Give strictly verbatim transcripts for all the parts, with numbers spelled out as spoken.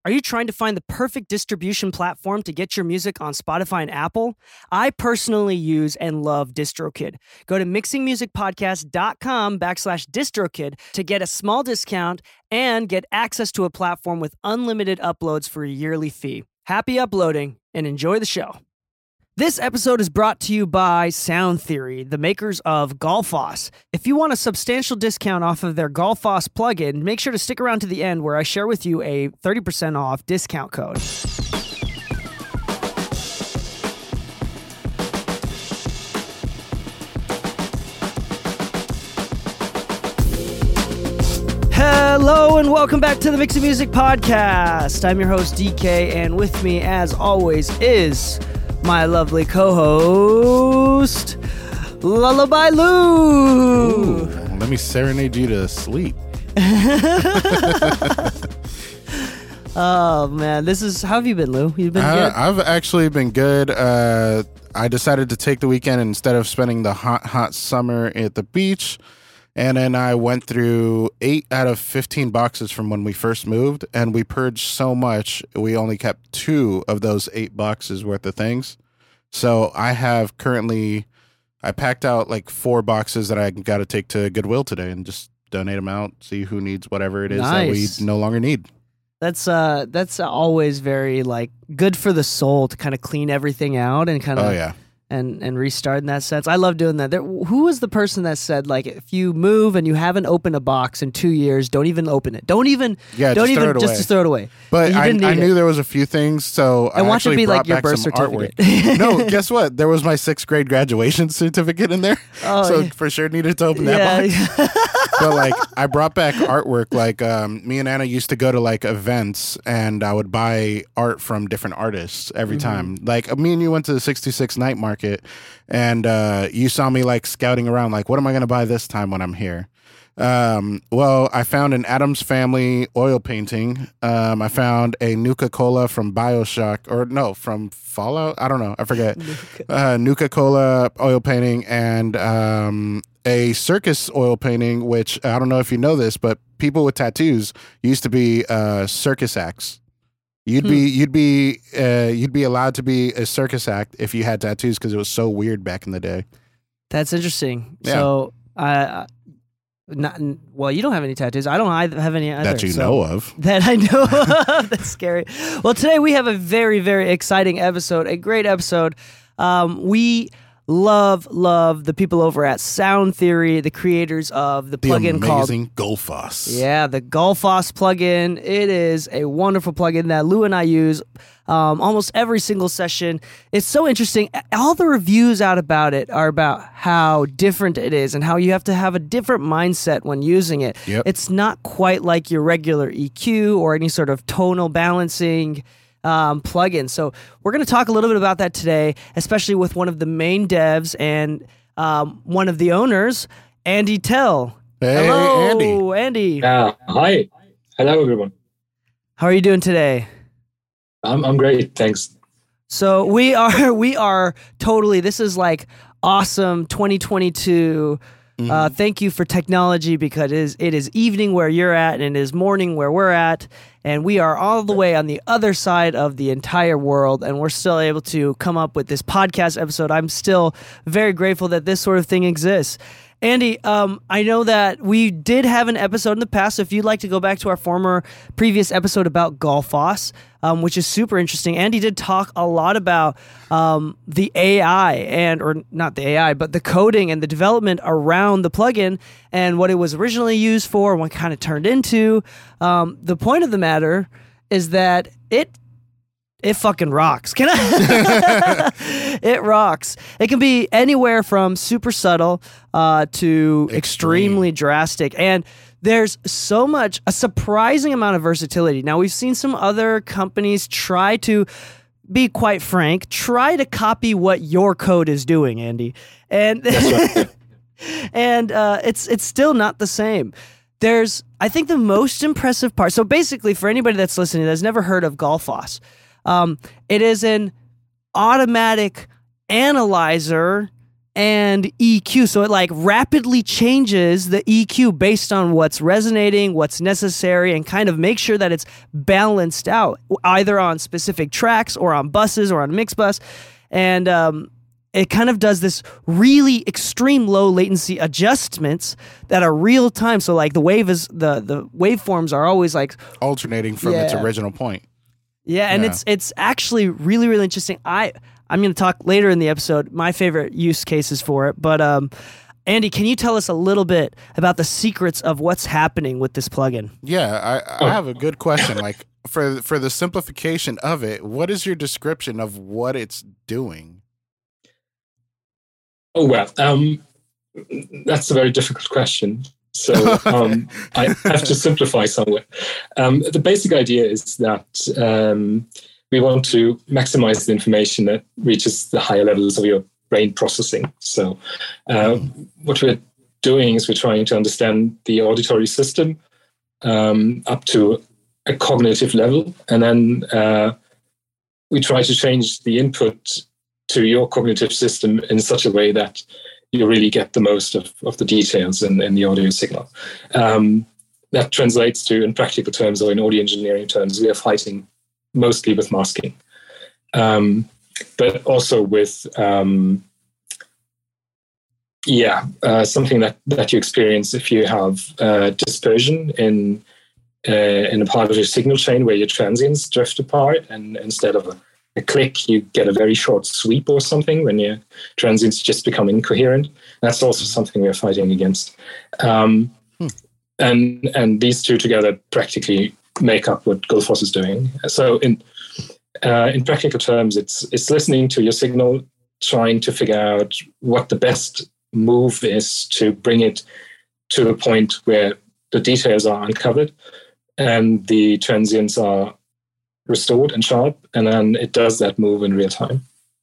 Are you trying to find the perfect distribution platform to get your music on Spotify and Apple? I personally use and love DistroKid. Go to mixingmusicpodcast.com backslash DistroKid to get a small discount and get access to a platform with unlimited uploads for a yearly fee. Happy uploading and enjoy the show. This episode is brought to you by Sound Theory, the makers of Golfoss. If you want a substantial discount off of their Golfoss plugin, make sure to stick around to the end where I share with you a thirty percent off discount code. Hello and welcome back to the Mixing Music Podcast. I'm your host D K, and with me as always is my lovely co-host, Lullaby Lou. Ooh, let me serenade you to sleep. Oh man, this is how have you been, Lou? You've been uh, good. I've actually been good. Uh, I decided to take the weekend instead of spending the hot, hot summer at the beach. And then I went through eight out of fifteen boxes from when we first moved, and we purged so much, we only kept two of those eight boxes worth of things. So I have currently, I packed out like four boxes that I got to take to Goodwill today and just donate them out, see who needs whatever it is Nice. that we no longer need. That's uh, that's always very like good for the soul to kind of clean everything out and kind of Oh, yeah. and and restart in that sense. I love doing that. There, who was the person that said like if you move and you haven't opened a box in two years, don't even open it. Don't even Yeah, don't just even throw it just, away. just throw it away. But You I, didn't I need knew it. there was a few things, so I I, want it to actually be like brought your back birth some artwork. certificate. No, guess what? There was my sixth grade graduation certificate in there, Oh, so yeah. for sure needed to open that box. Yeah. But like, I brought back artwork. Like, um, me and Anna used to go to like events, and I would buy art from different artists every Mm-hmm. time. Like, me and you went to the sixty-six night market, and uh, you saw me like scouting around. Like, what am I going to buy this time when I'm here? Um, well, I found an Addams Family oil painting. Um, I found a Nuka-Cola from BioShock, or no, from Fallout. I don't know. I forget. uh, Nuka-Cola oil painting, and um, a circus oil painting, which I don't know if you know this, but people with tattoos used to be uh, circus acts. You'd Hmm. be you'd be uh, you'd be allowed to be a circus act if you had tattoos because it was so weird back in the day. That's interesting. Yeah. So I, I not well, you don't have any tattoos. I don't either have any either. That you so- know of. That I know of. That's scary. Well, today we have a very, very exciting episode, a great episode. Um, we love, love the people over at Sound Theory, the creators of the The plugin called amazing Golfoss. Yeah, the Golfoss plugin. It is a wonderful plugin that Lou and I use um, almost every single session. It's so interesting. All the reviews out about it are about how different it is and how you have to have a different mindset when using it. Yep. It's not quite like your regular E Q or any sort of tonal balancing um, plugin. So we're going to talk a little bit about that today, especially with one of the main devs and um, one of the owners, Andy Tell. Hey, Hello, Andy. Andy. Yeah. Hi. Hello, everyone. How are you doing today? I'm I'm great. Thanks. So we are we are totally. This is like awesome twenty twenty-two. Mm-hmm. Uh, thank you for technology because it is, it is evening where you're at and it is morning where we're at, and we are all the way on the other side of the entire world, and we're still able to come up with this podcast episode. I'm still very grateful that this sort of thing exists. Andy, um, I know that we did have an episode in the past, so if you'd like to go back to our former previous episode about Golfoss, um, which is super interesting. Andy did talk a lot about um, the A I and, or not the A I, but the coding and the development around the plugin and what it was originally used for and what kind of turned into. Um, the point of the matter is that it It fucking rocks. Can I? It rocks. It can be anywhere from super subtle uh, to Extreme. extremely drastic. And there's so much, a surprising amount of versatility. Now, we've seen some other companies try to be quite frank, try to copy what your code is doing, Andy. And and uh, it's it's still not the same. There's, I think the most impressive part, so basically for anybody that's listening that's never heard of Golfoss, Um, it is an automatic analyzer and E Q. So it like rapidly changes the E Q based on what's resonating, what's necessary, and kind of make sure that it's balanced out, either on specific tracks or on buses or on mix bus. And um, it kind of does this really extreme low latency adjustments that are real time. So like the wave is the the waveforms are always like alternating from yeah. its original point. Yeah, and Yeah. it's it's actually really, really interesting. I I'm going to talk later in the episode my favorite use cases for it. But um, Andy, can you tell us a little bit about the secrets of what's happening with this plugin? Yeah, I, I have a good question. Like for for the simplification of it, what is your description of what it's doing? Oh, well, um, that's a very difficult question. So um, I have to simplify somewhat. Um, the basic idea is that um, we want to maximize the information that reaches the higher levels of your brain processing. So uh, what we're doing is we're trying to understand the auditory system um, up to a cognitive level, and then uh, we try to change the input to your cognitive system in such a way that you really get the most of, of the details in, in the audio signal. Um, that translates to, in practical terms or in audio engineering terms, we are fighting mostly with masking, um, but also with, um, yeah, uh, something that, that you experience if you have uh, dispersion in uh, in a part of your signal chain where your transients drift apart, and instead of a a click, you get a very short sweep or something when your transients just become incoherent. That's also something we're fighting against. Um, hmm. And and these two together practically make up what Gullfoss is doing. So in uh, in practical terms, it's it's listening to your signal, trying to figure out what the best move is to bring it to a point where the details are uncovered and the transients are restored and sharp, and then it does that move in real time.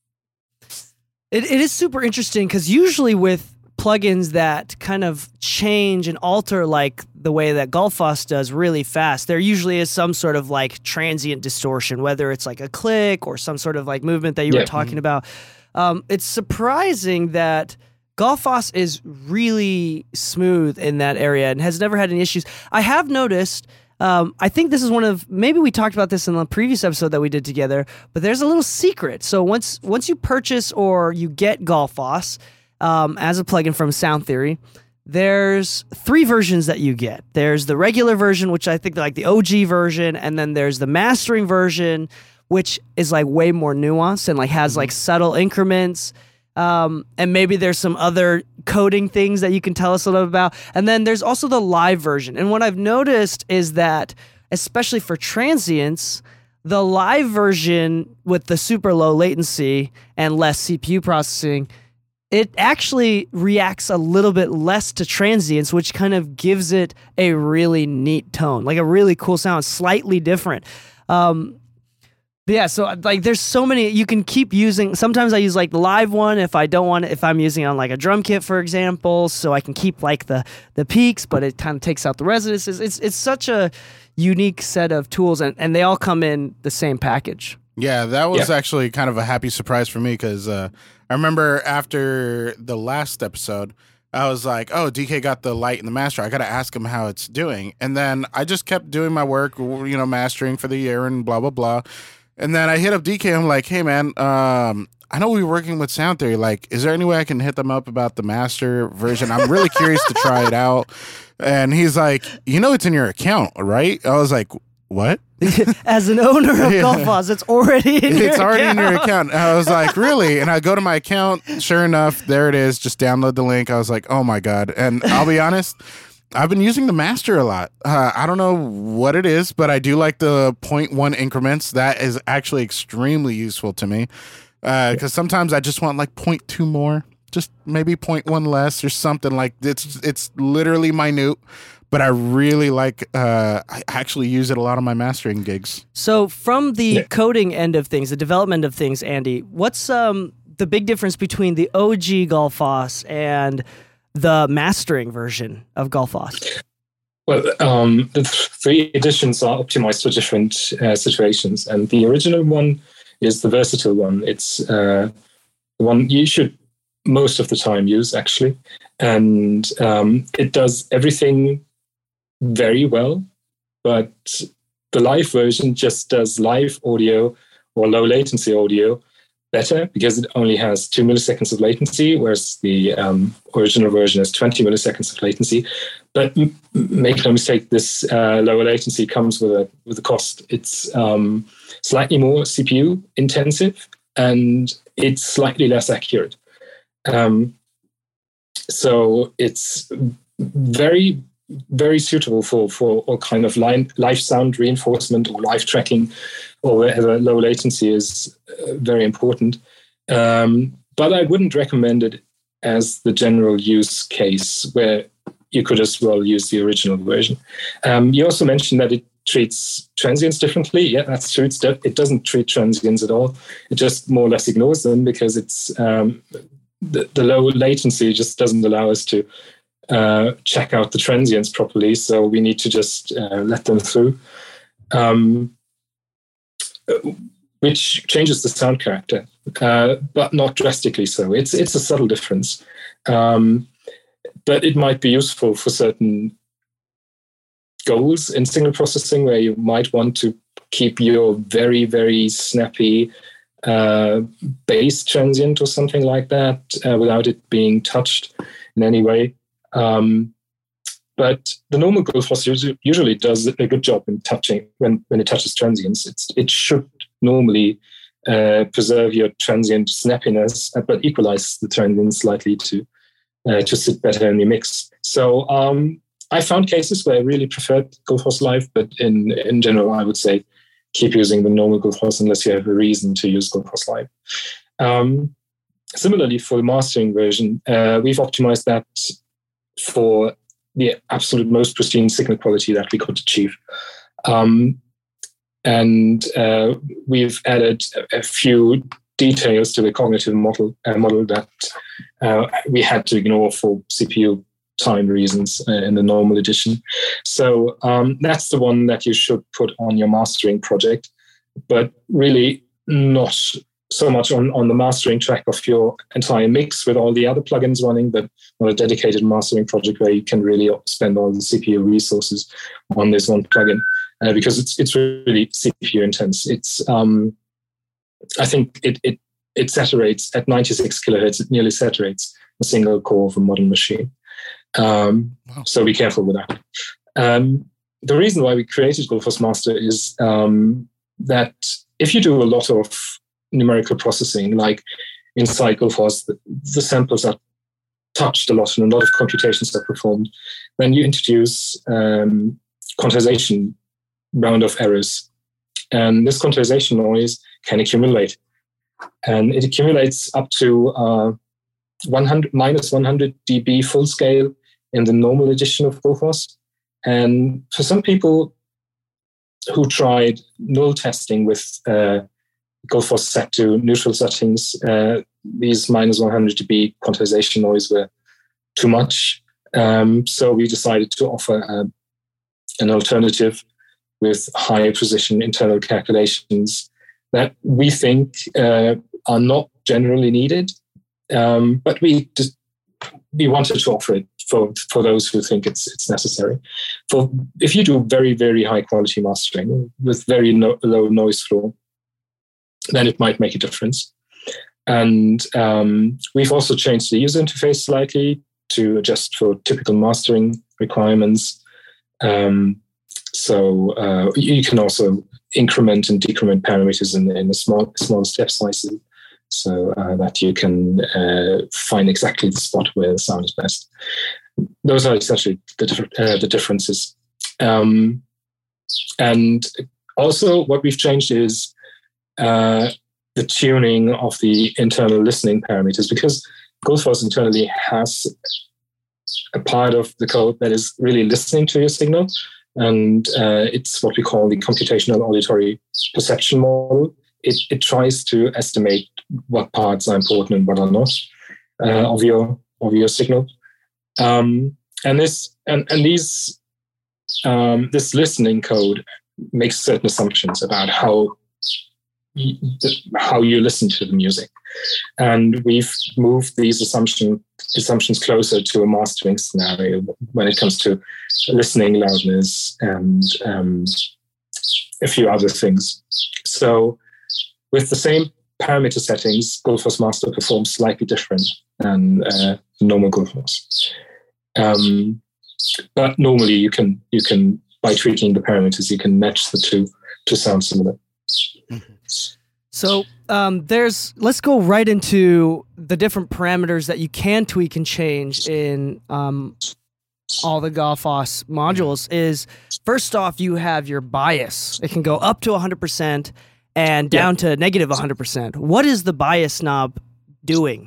It it is super interesting because usually with plugins that kind of change and alter like the way that Gullfoss does really fast, there usually is some sort of like transient distortion, whether it's like a click or some sort of like movement that you yeah. were talking about. Um, it's surprising that Gullfoss is really smooth in that area and has never had any issues. I have noticed. Um, I think this is one of, maybe we talked about this in the previous episode that we did together, but there's a little secret. So once once you purchase or you get Gullfoss um, as a plugin from Sound Theory, there's three versions that you get. There's the regular version, which I think like the O G version, and then there's the mastering version, which is like way more nuanced and like has like subtle increments. Um, and maybe there's some other coding things that you can tell us a little about. And then there's also the live version. And what I've noticed is that, especially for transients, the live version with the super low latency and less C P U processing, it actually reacts a little bit less to transients, which kind of gives it a really neat tone, like a really cool sound, slightly different. Um, But yeah, so like there's so many you can keep using. Sometimes I use like the live one if I don't want it, if I'm using it on like a drum kit, for example, so I can keep like the the peaks, but it kind of takes out the resonances. It's it's such a unique set of tools, and, and they all come in the same package. Yeah, that was Yeah. actually kind of a happy surprise for me because uh, I remember after the last episode, I was like, oh, D K got the light and the master. I got to ask him how it's doing. And then I just kept doing my work, you know, mastering for the year and blah, blah, blah. And then I hit up D K. I'm like, hey, man, um, I know we were working with Sound Theory. Like, is there any way I can hit them up about the master version? I'm really curious to try it out. And he's like, you know, it's in your account, right? I was like, what? As an owner of Yeah. Gullfoss, it's already in your It's already account. in your account. And I was like, really? And I go to my account. Sure enough, there it is. Just download the link. I was like, oh, my God. And I'll be honest. I've been using the master a lot. Uh, I don't know what it is, but I do like the zero point one increments. That is actually extremely useful to me because uh, sometimes I just want like zero point two more, just maybe zero point one less or something like it's it's literally minute, but I really like. Uh, I actually use it a lot on my mastering gigs. So from the Yeah. coding end of things, the development of things, Andy, what's um the big difference between the O G Gullfoss and the mastering version of Gullfoss? Well, um, the th- three editions are optimized for different uh, situations, and the original one is the versatile one. It's uh, the one you should most of the time use, actually. And um, it does everything very well, but the live version just does live audio or low latency audio better because it only has two milliseconds of latency, whereas the um, original version has twenty milliseconds of latency. But m- make no mistake, this uh, lower latency comes with a with a cost. It's um, slightly more C P U intensive and it's slightly less accurate. Um, so it's very, very suitable for, for all kind of line, live sound reinforcement or live tracking, or wherever low latency is uh, very important. Um, but I wouldn't recommend it as the general use case where you could as well use the original version. Um, you also mentioned that it treats transients differently. Yeah, that's true. It's de- it doesn't treat transients at all. It just more or less ignores them because it's um, the, the low latency just doesn't allow us to uh, check out the transients properly. So we need to just uh, let them through, um, which changes the sound character, uh, but not drastically so. It's it's a subtle difference, um, but it might be useful for certain goals in signal processing where you might want to keep your very, very snappy uh, bass transient or something like that uh, without it being touched in any way. Um, but the normal Gullfoss usually does a good job in touching when, when it touches transients. It's, it should normally uh, preserve your transient snappiness, but equalize the transient slightly to uh, to sit better in the mix. So um, I found cases where I really preferred Gullfoss Live, but in, in general, I would say keep using the normal Gullfoss unless you have a reason to use Gullfoss Live. Um, similarly, for the mastering version, uh, we've optimized that for the absolute most pristine signal quality that we could achieve. Um, and uh, we've added a, a few details to the cognitive model, uh, model that uh, we had to ignore for C P U time reasons uh, in the normal edition. So um, that's the one that you should put on your mastering project, but really not so much on, on the mastering track of your entire mix with all the other plugins running, but on a dedicated mastering project where you can really spend all the C P U resources on this one plugin, uh, because it's it's really C P U intense. It's um, I think it it it saturates at ninety-six kilohertz. It nearly saturates a single core of a modern machine. Um, wow. So be careful with that. Um, the reason why we created Gullfoss Master is um, that if you do a lot of numerical processing, like inside Gullfoss, the, the samples are touched a lot and a lot of computations are performed, then you introduce um, quantization round of errors. And this quantization noise can accumulate. And it accumulates up to uh, one hundred, minus one hundred dB full scale in the normal edition of Gullfoss. And for some people who tried null testing with uh, Gullfoss set to neutral settings, uh, these minus one hundred dB quantization noise were too much. Um, so we decided to offer uh, an alternative with high precision internal calculations that we think uh, are not generally needed. Um, but we just, we wanted to offer it for, for those who think it's it's necessary. For if you do very, very high quality mastering with very no, low noise floor, then it might make a difference. And um, we've also changed the user interface slightly to adjust for typical mastering requirements. Um, so uh, you can also increment and decrement parameters in, in a small, small step sizes, so uh, that you can uh, find exactly the spot where the sound is best. Those are essentially the, diff- uh, the differences. Um, and also what we've changed is uh, the tuning of the internal listening parameters, because Gullfoss internally has a part of the code that is really listening to your signal. And uh, it's what we call the computational auditory perception model. It, it tries to estimate what parts are important and what are not uh, of your of your signal. Um, and this and, and these um, this listening code makes certain assumptions about how how you listen to the music. And we've moved these assumption, assumptions closer to a mastering scenario when it comes to listening loudness and um, a few other things. So with the same parameter settings, Gullfoss Master performs slightly different than uh, normal Gullfoss. Um, but normally you can, you can, by tweaking the parameters, you can match the two to sound similar. So um, there's, let's go right into the different parameters that you can tweak and change in um, all the Gullfoss modules. Is first off, you have your bias. It can go up to one hundred percent and down yeah. to negative one hundred percent. What is the bias knob doing?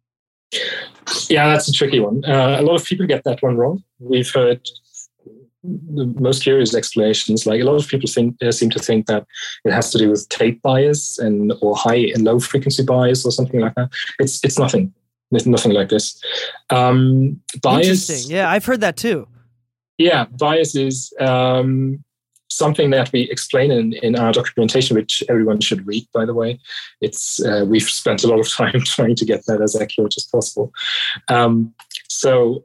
Yeah, that's a tricky one. Uh, a lot of people get that one wrong. We've heard the most curious explanations. Like a lot of people think uh, seem to think that it has to do with tape bias and or high and low frequency bias or something like that. It's it's nothing. It's nothing like this. Um, bias. Interesting. Yeah, I've heard that too. Yeah, bias is um, something that we explain in, in our documentation, which everyone should read. By the way, it's uh, we've spent a lot of time trying to get that as accurate as possible. Um, so.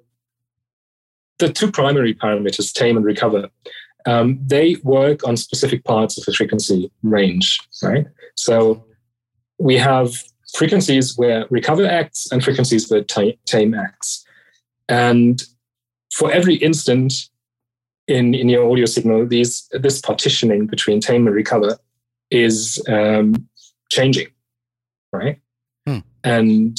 The two primary parameters, tame and recover, um, they work on specific parts of the frequency range, right? So we have frequencies where recover acts and frequencies where t- tame acts. And for every instant in, in your audio signal, these this partitioning between tame and recover is um, changing, right? Hmm. And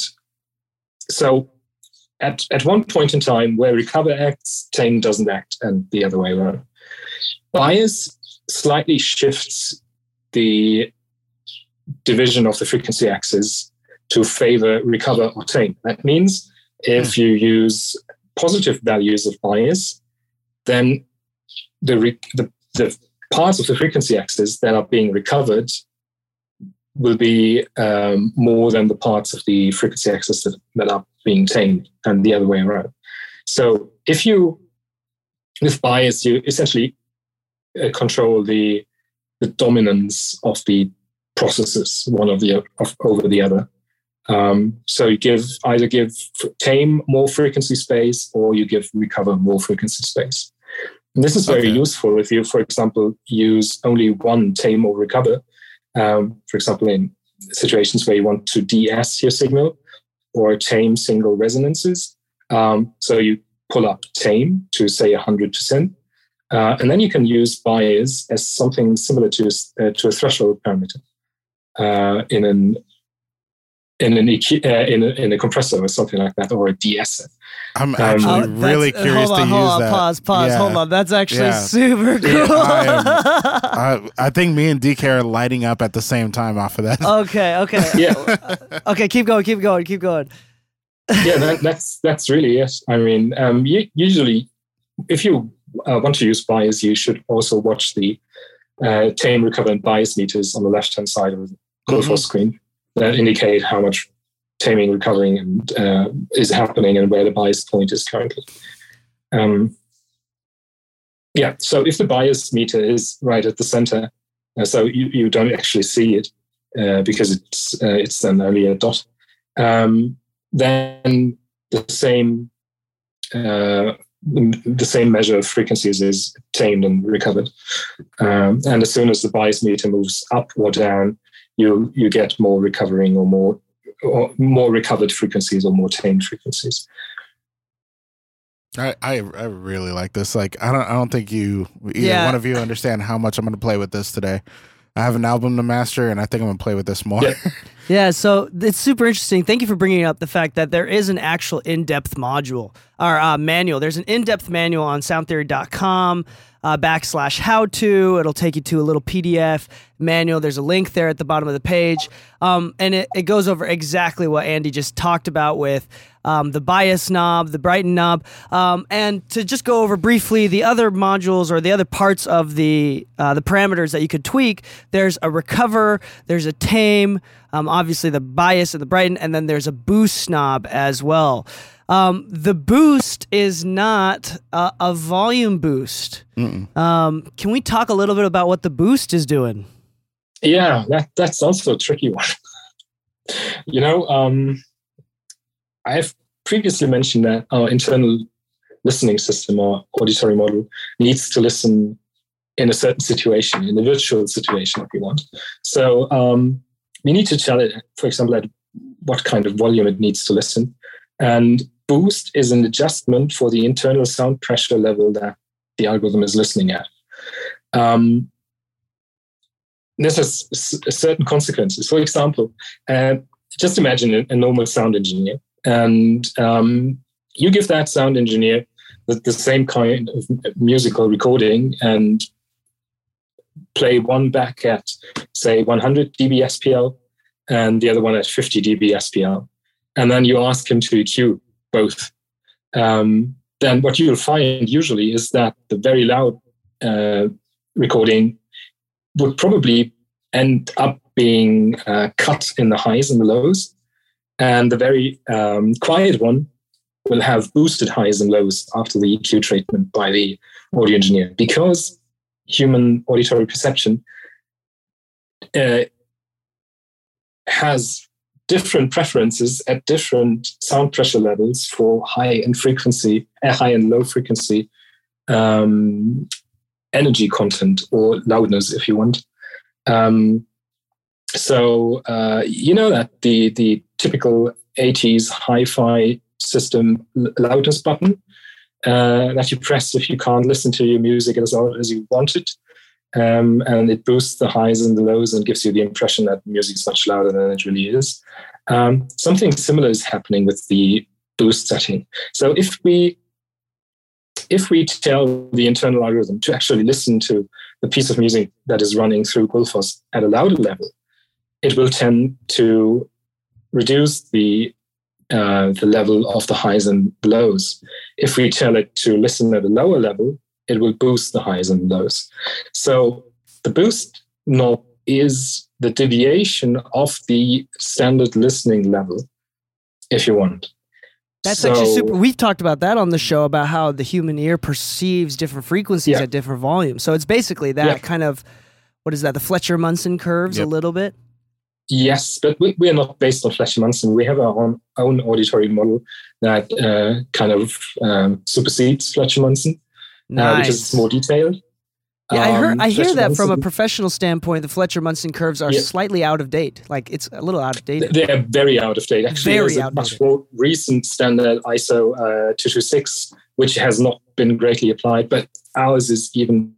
so At, at one point in time where recover acts, tame doesn't act, and the other way around. Bias slightly shifts the division of the frequency axis to favor recover or tame. That means if you use positive values of bias, then the, re- the, the parts of the frequency axis that are being recovered will be um, more than the parts of the frequency axis that, that are being tamed, and the other way around. So if you, with bias, you essentially uh, control the the dominance of the processes, one of the of, over the other. Um, so you give either give tame more frequency space, or you give recover more frequency space. And this is very okay. useful if you, for example, use only one tame or recover. Um, for example, in situations where you want to de-S your signal or tame single resonances. Um, so you pull up tame to say one hundred percent. Uh, and then you can use bias as something similar to, uh, to a threshold parameter uh, in an in an E Q, uh, in, a, in a compressor or something like that, or a de-esser. I'm actually um, really curious hold on, to hold use on, that. Pause, pause, yeah. hold on. That's actually yeah. super cool. Yeah, I, am, I, I think me and D K are lighting up at the same time off of that. Okay, okay. Yeah. Okay, keep going, keep going, keep going. yeah, that, that's that's really it. I mean, um, you, usually, if you uh, want to use bias, you should also watch the uh, tame, recover, and bias meters on the left-hand side of the Gullfoss mm-hmm. screen that indicate how much taming, recovering, and uh, is happening, and where the bias point is currently. Um, yeah, so if the bias meter is right at the center, uh, so you, you don't actually see it uh, because it's uh, it's then only a dot. Um, then the same uh, the same measure of frequencies is tamed and recovered. Um, and as soon as the bias meter moves up or down, you you get more recovering or more or more recovered frequencies or more tamed frequencies. I, I I really like this. Like I don't I don't think you either yeah. one of you understand how much I'm going to play with this today. I have an album to master, and I think I'm going to play with this more. Yeah. Yeah, so it's super interesting. Thank you for bringing up the fact that there is an actual in-depth module or uh, manual. There's an in-depth manual on sound theory dot com uh, backslash how to. It'll take you to a little P D F manual. There's a link there at the bottom of the page. Um, and it, it goes over exactly what Andy just talked about with um, the bias knob, the brighten knob. Um, and to just go over briefly the other modules or the other parts of the uh, the parameters that you could tweak, there's a recover, there's a tame, um, obviously the bias and the brighten, and then there's a boost knob as well. Um, the boost is not a, a volume boost. Um, can we talk a little bit about what the boost is doing? Yeah, that that's also a tricky one. you know, um, I've previously mentioned that our internal listening system or auditory model needs to listen in a certain situation, in a virtual situation, if you want. So um, we need to tell it, for example, at what kind of volume it needs to listen. And boost is an adjustment for the internal sound pressure level that the algorithm is listening at. Um, this has certain consequences. For example, uh, just imagine a, a normal sound engineer, and um, you give that sound engineer the, the same kind of musical recording and play one back at, say, one hundred decibels S P L and the other one at fifty decibels S P L. And then you ask him to E Q both. Um, then what you'll find usually is that the very loud uh, recording would probably end up being uh, cut in the highs and the lows. And the very um, quiet one will have boosted highs and lows after the E Q treatment by the audio engineer, because human auditory perception uh, has different preferences at different sound pressure levels for high and frequency, uh, high and low frequency um, energy content, or loudness, if you want. Um, so uh, you know that the the typical eighties hi-fi system loudness button uh, that you press if you can't listen to your music as loud as you want it. Um, and it boosts the highs and the lows and gives you the impression that music is much louder than it really is. Um, something similar is happening with the boost setting. So if we if we tell the internal algorithm to actually listen to the piece of music that is running through Gullfoss at a louder level, it will tend to reduce the uh, the level of the highs and lows. If we tell it to listen at a lower level, it will boost the highs and lows. So the boost knob is the deviation of the standard listening level, if you want. That's so, actually super. We've talked about that on the show, about how the human ear perceives different frequencies yeah. at different volumes. So it's basically that yeah. kind of, what is that, the Fletcher-Munson curves yep. a little bit? Yes, but we, we are not based on Fletcher-Munson. We have our own, own auditory model that uh, kind of um, supersedes Fletcher-Munson. Nice. Uh, because it's more detailed. Yeah, I heard. Um, I hear that from a professional standpoint, the Fletcher-Munson curves are yeah. slightly out of date. Like, it's a little out of date. They are very out of date. Actually, very there's a much more recent standard, I S O uh, two twenty-six, which has not been greatly applied, but ours is even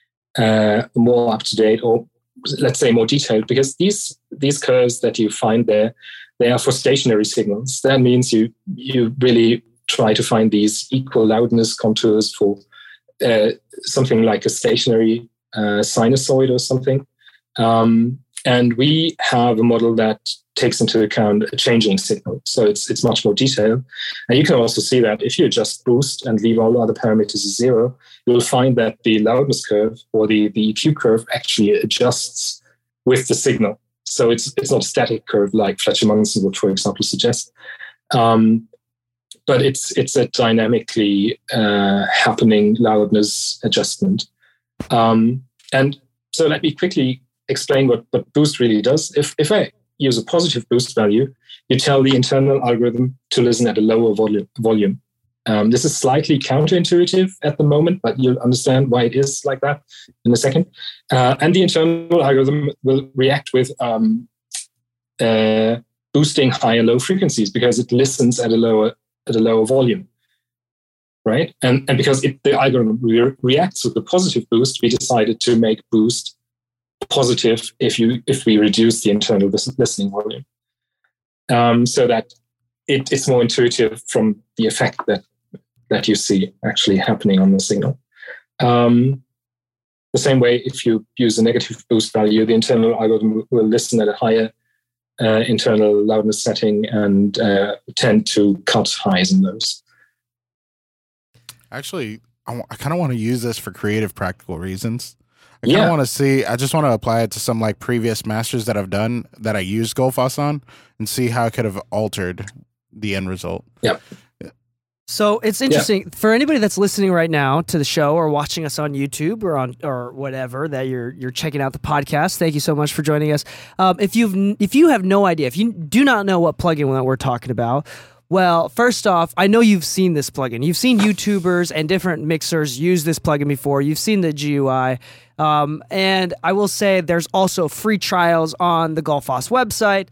uh, more up to date, or let's say more detailed, because these these curves that you find there, they are for stationary signals. That means you you really try to find these equal loudness contours for Uh, something like a stationary uh, sinusoid or something. Um, and we have a model that takes into account a changing signal. So it's it's much more detailed. And you can also see that if you adjust boost and leave all other parameters as zero, you'll find that the loudness curve or the, the E Q curve actually adjusts with the signal. So it's it's not a static curve like Fletcher-Munson would, for example, suggest. Um, But it's it's a dynamically uh, happening loudness adjustment. Um, and so let me quickly explain what, what boost really does. If if I use a positive boost value, you tell the internal algorithm to listen at a lower volume. volume. Um, this is slightly counterintuitive at the moment, but you'll understand why it is like that in a second. Uh, and the internal algorithm will react with um, uh, boosting high and low frequencies because it listens at a lower at a lower volume, right? And and because it, the algorithm re- reacts with the positive boost, we decided to make boost positive if you if we reduce the internal listening volume, um, so that it, it's more intuitive from the effect that that you see actually happening on the signal. Um, the same way, if you use a negative boost value, the internal algorithm will listen at a higher Uh, internal loudness setting and uh, tend to cut highs and lows. Actually, I, w- I kind of want to use this for creative, practical reasons. I kind of Yeah. want to see, I just want to apply it to some like previous masters that I've done that I used Gullfoss on and see how it could have altered the end result. Yep. So it's interesting yeah. for anybody that's listening right now to the show or watching us on YouTube or on or whatever that you're you're checking out the podcast. Thank you so much for joining us. Um, if you've if you have no idea, if you do not know what plugin that we're talking about, well, first off, I know you've seen this plugin. You've seen YouTubers and different mixers use this plugin before. You've seen the G U I, um, and I will say there's also free trials on the Gullfoss website.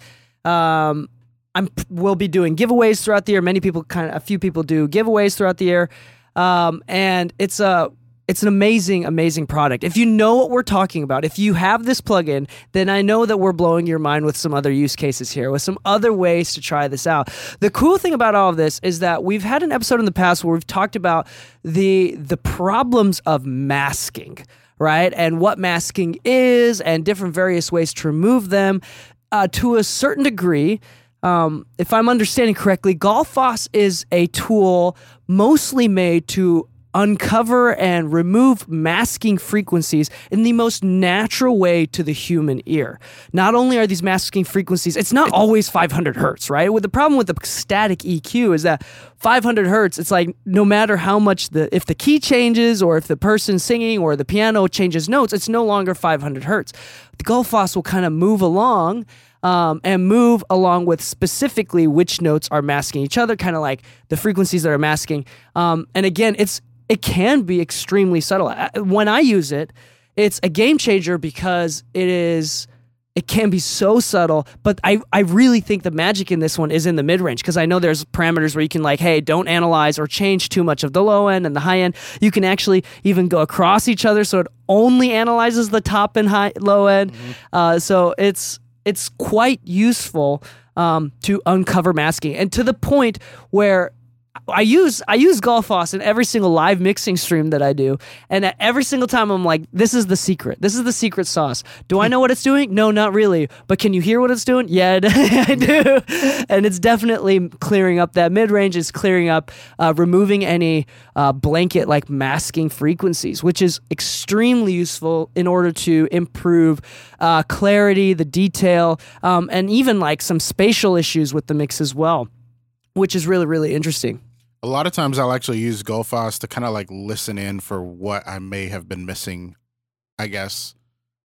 Um, I'm we'll be doing giveaways throughout the year. Many people, kind of, a few people do giveaways throughout the year, um, and it's a it's an amazing, amazing product. If you know what we're talking about, if you have this plugin, then I know that we're blowing your mind with some other use cases here, with some other ways to try this out. The cool thing about all of this is that we've had an episode in the past where we've talked about the the problems of masking, right, and what masking is, and different various ways to remove them. Uh, to a certain degree. Um, if I'm understanding correctly, Gullfoss is a tool mostly made to uncover and remove masking frequencies in the most natural way to the human ear. Not only are these masking frequencies, it's not always five hundred hertz, right? With the problem with the static E Q is that five hundred hertz, it's like no matter how much the, if the key changes or if the person singing or the piano changes notes, it's no longer five hundred hertz. The Gullfoss will kind of move along Um, and move along with specifically which notes are masking each other, kind of like the frequencies that are masking. Um, and again, it's it can be extremely subtle. When I use it, it's a game changer because it is it can be so subtle. But I I really think the magic in this one is in the mid range, because I know there's parameters where you can like, hey, don't analyze or change too much of the low end and the high end. You can actually even go across each other, so it only analyzes the top and high low end. Mm-hmm. Uh, so it's It's quite useful um, to uncover masking, and to the point where I use I use Gullfoss in every single live mixing stream that I do, and at every single time I'm like, this is the secret. This is the secret sauce. Do I know what it's doing? No, not really. But can you hear what it's doing? Yeah, I do. And it's definitely clearing up that mid-range. It's clearing up, uh, removing any uh, blanket like masking frequencies, which is extremely useful in order to improve uh, clarity, the detail, um, and even like some spatial issues with the mix as well, which is really, really interesting. A lot of times I'll actually use Gullfoss to kind of like listen in for what I may have been missing, I guess,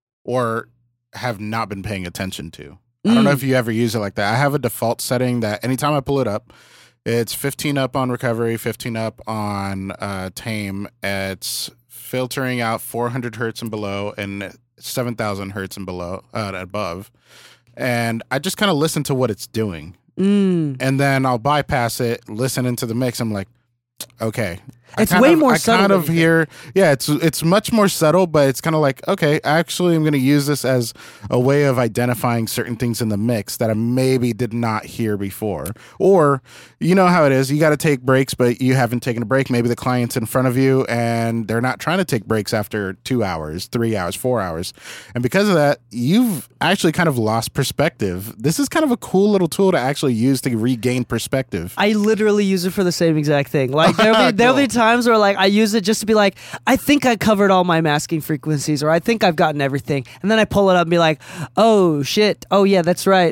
or have not been paying attention to. Mm. I don't know if you ever use it like that. I have a default setting that anytime I pull it up, it's fifteen up on recovery, fifteen up on uh, tame. It's filtering out four hundred hertz and below and seven thousand hertz and below, uh, above. And I just kind of listen to what it's doing. Mm. And then I'll bypass it, listen into the mix. I'm like, okay. It's way of, more I subtle. kind of hear, yeah, it's it's much more subtle, but it's kind of like, okay, actually, I'm going to use this as a way of identifying certain things in the mix that I maybe did not hear before. Or, you know how it is, you got to take breaks, but you haven't taken a break. Maybe the client's in front of you and they're not trying to take breaks after two hours, three hours, four hours. And because of that, you've actually kind of lost perspective. This is kind of a cool little tool to actually use to regain perspective. I literally use it for the same exact thing. Like there'll be, there'll be times where like I use it just to be like, I think I covered all my masking frequencies, or I think I've gotten everything, and then I pull it up and be like, oh shit, oh yeah, that's right.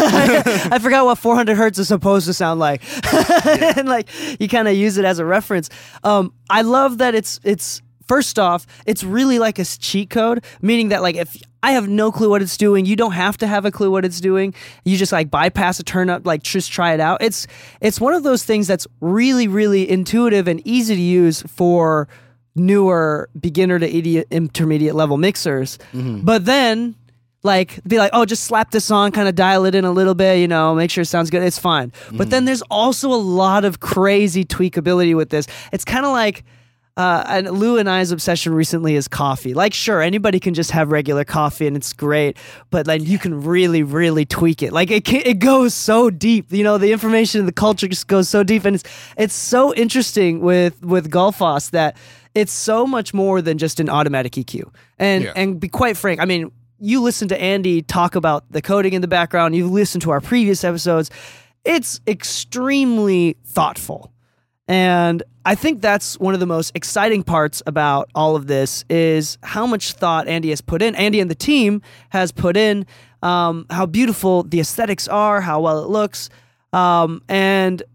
I forgot what four hundred hertz is supposed to sound like. Yeah. And like you kind of use it as a reference. Um, I love that it's it's first off, it's really like a cheat code, meaning that like if I have no clue what it's doing, you don't have to have a clue what it's doing. You just like bypass a turn up, like just try it out. It's it's one of those things that's really, really intuitive and easy to use for newer beginner to idiot intermediate level mixers. Mm-hmm. But then like be like, oh, just slap this on, kind of dial it in a little bit, you know, make sure it sounds good. It's fine. Mm-hmm. But then there's also a lot of crazy tweakability with this. It's kind of like Uh, and Lou and I's obsession recently is coffee. Like, sure, anybody can just have regular coffee and it's great, but like you can really, really tweak it. Like it can, it goes so deep. You know, the information, the culture just goes so deep, and it's it's so interesting with with Gullfoss that it's so much more than just an automatic E Q. And yeah. and be quite frank, I mean, you listen to Andy talk about the coding in the background. You listen to our previous episodes. It's extremely thoughtful. And I think that's one of the most exciting parts about all of this is how much thought Andy has put in. Andy and the team has put in um, how beautiful the aesthetics are, how well it looks. Um, and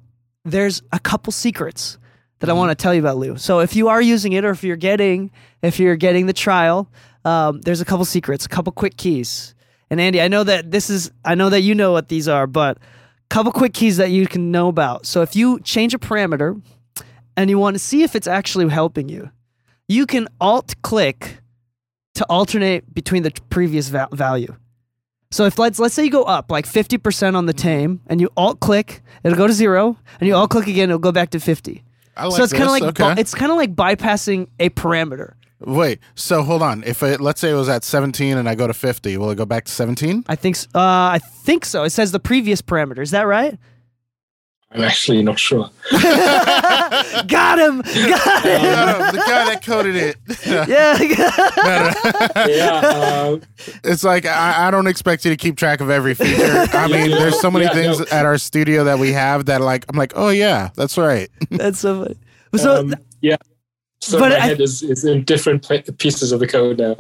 there's a couple secrets that I want to tell you about, Lou. So if you are using it, or if you're getting if you're getting the trial, um, there's a couple secrets, a couple quick keys. And Andy, I know that this is I know that you know what these are, but a couple quick keys that you can know about. So if you change a parameter and you want to see if it's actually helping you, you can alt click to alternate between the previous va- value. So if let's let's say you go up like fifty percent on the tame, and you alt click, it'll go to zero, and you alt click again, it'll go back to fifty. I like so it's kind of this. like Okay. bu- it's kind of like bypassing a parameter. Wait, so hold on. If it, let's say it was at seventeen and I go to fifty, will it go back to seventeen? I think s- uh, I think so. It says the previous parameter. Is that right? I'm actually not sure. Got him. Got him. Uh, the guy that coded it. Yeah. Yeah, uh, It's like I, I don't expect you to keep track of every feature. I mean, Yeah, there's so many yeah, things no. at our studio that we have that like I'm like, oh yeah, that's right. That's so funny. So um, yeah. So But my I- head is, is in different pla pieces of the code now.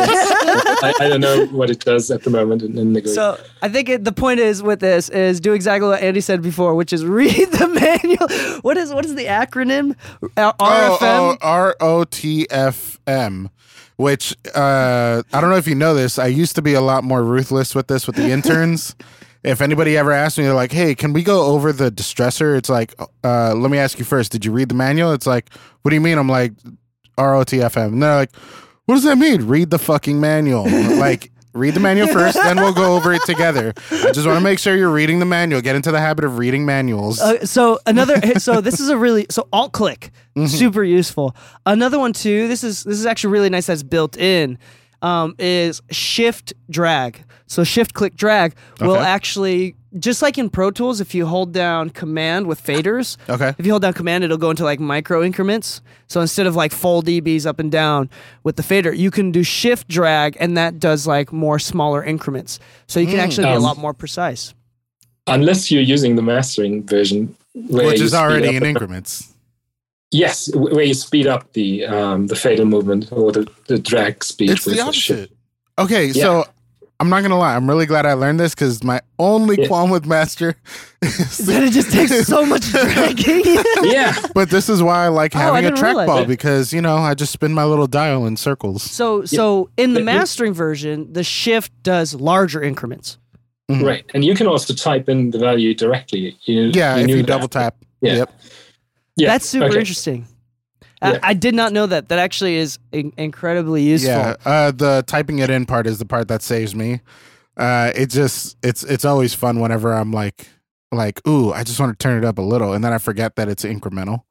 I, I don't know what it does at the moment in, in the group. So I think it, the point is with this is do exactly what Andy said before, which is read the manual. What is what is the acronym? Uh, R F M. Oh, oh, R O T F M, which uh, I don't know if you know this. I used to be a lot more ruthless with this with the interns. If anybody ever asked me, they're like, hey, can we go over the distressor? It's like, uh, let me ask you first, did you read the manual? It's like, what do you mean? I'm like, R O T F M. And they're like, what does that mean? Read the fucking manual. Like, read the manual first, then we'll go over it together. I just want to make sure you're reading the manual. Get into the habit of reading manuals. Uh, so another so this is a really so alt click super useful. Another one too, this is this is actually really nice that's built in, um, is shift drag. So shift click drag will Okay. actually, just like in Pro Tools, if you hold down command with faders, Okay. if you hold down command, it'll go into like micro increments. So instead of like full dBs up and down with the fader, you can do shift drag, and that does like more smaller increments. So you can actually be a Um, lot more precise. Unless you're using the mastering version, where Which you is speed already up in the- increments. Yes, w- where you speed up the um, the fader movement or the, the drag speed. It's with the shift. opposite. Okay, so I'm not gonna lie. I'm really glad I learned this because my only Yeah. qualm with Master is Then it just takes so much dragging. Yeah, but this is why I like Oh, I having a didn't realize trackball it. because you know I just spin my little dial in circles. So so in the Yeah, yeah. mastering version, the shift does larger increments. Mhm. right. And you can also type in the value directly. You, Yeah, if knew you that. double tap. Yeah. Yep. Yeah, That's super okay. interesting. I, Yeah. I did not know that. That actually is in- incredibly useful. Yeah. Uh, the typing it in part is the part that saves me. Uh, it just it's it's always fun whenever I'm like like ooh I just want to turn it up a little and then I forget that it's incremental.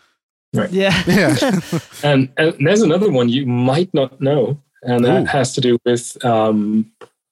Yeah. Yeah. And, and there's another one you might not know, and that Ooh. has to do with um,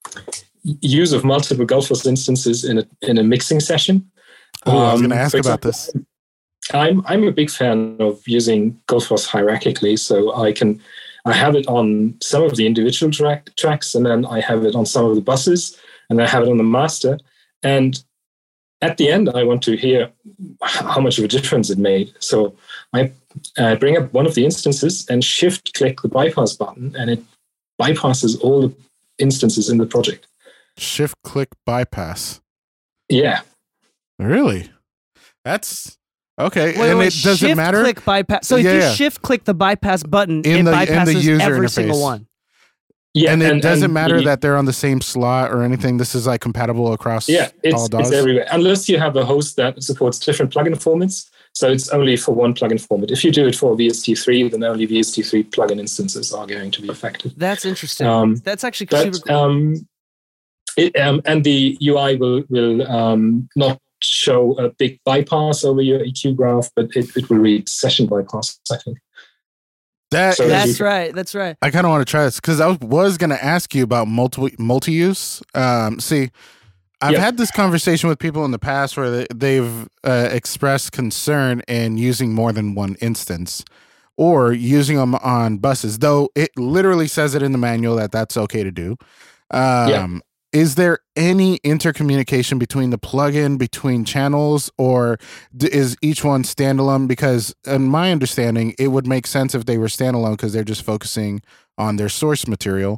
use of multiple Gullfoss instances in a in a mixing session. Oh, I was Um, going to ask for about example, this. I'm I'm a big fan of using Gullfoss hierarchically, so I can I have it on some of the individual track, tracks, and then I have it on some of the buses, and I have it on the master. And at the end, I want to hear how much of a difference it made. So I uh, bring up one of the instances and shift click the bypass button, and it bypasses all the instances in the project. Shift click bypass. Yeah. Really? That's okay. Wait, and wait, it does shift it matter click bypass. So Yeah, if you yeah. shift click the bypass button, In it the- in the bypasses user every interface. single one. Yeah. and it doesn't matter the- that they're on the same slot or anything. This is like compatible across Yeah, it's, all D A it's Ws. everywhere. Unless you have a host that supports different plugin formats. So it's only for one plugin format. If you do it for V S T three, then only V S T three plugin instances are going to be affected. That's interesting. Um, That's actually But super cool. um, it, um, and the U I will will um, not show a big bypass over your E Q graph, but it, it will read session bypass, I think. That so is- That's right. That's right. I kind of want to try this because I was, was going to ask you about multi multi use. Um, see, I've Yeah. had this conversation with people in the past where they, they've uh, expressed concern in using more than one instance or using them on buses, though it literally says it in the manual that that's okay to do. Um, Yeah. Is there any intercommunication between the plugin, between channels, or d- is each one standalone? Because in my understanding, it would make sense if they were standalone because they're just focusing on their source material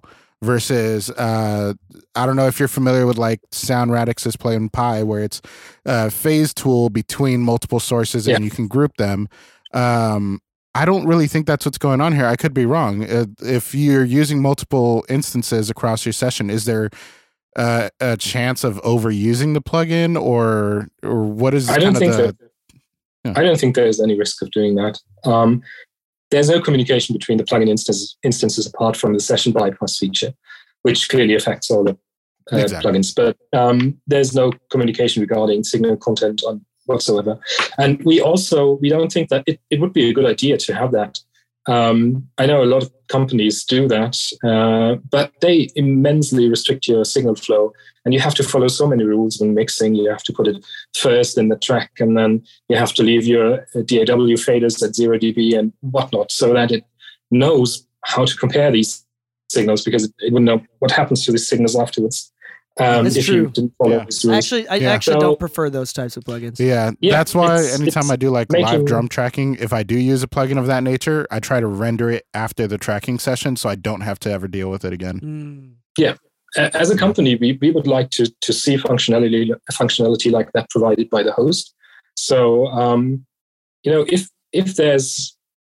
versus uh, I don't know if you're familiar with like Sound Radix's Play in Pi, where it's a phase tool between multiple sources Yeah. and you can group them. Um, I don't really think that's what's going on here. I could be wrong. Uh, if you're using multiple instances across your session, is there uh, a chance of overusing the plugin, or or what is I don't kind think of the? that. I don't think there is any risk of doing that. Um, there's no communication between the plugin instances, instances apart from the session bypass feature, which clearly affects all the uh, Exactly. plugins. But um, there's no communication regarding signal content on whatsoever. And we also we don't think that it, it would be a good idea to have that. Um, I know a lot of companies do that, uh, but they immensely restrict your signal flow, and you have to follow so many rules when mixing. You have to put it first in the track, and then you have to leave your D A W faders at zero dB and whatnot, so that it knows how to compare these signals, because it, it would know what happens to these signals afterwards. Um, That's if true. you didn't follow Yeah. these rules. Actually, I Yeah. actually So- don't prefer those types of plugins. Yeah, Yeah, that's why it's- anytime it's I do like live making- drum tracking, if I do use a plugin of that nature, I try to render it after the tracking session so I don't have to ever deal with it again. Mm. A- As a company, we, we would like to, to see functionality functionality like that provided by the host. So, um, you know, if if there's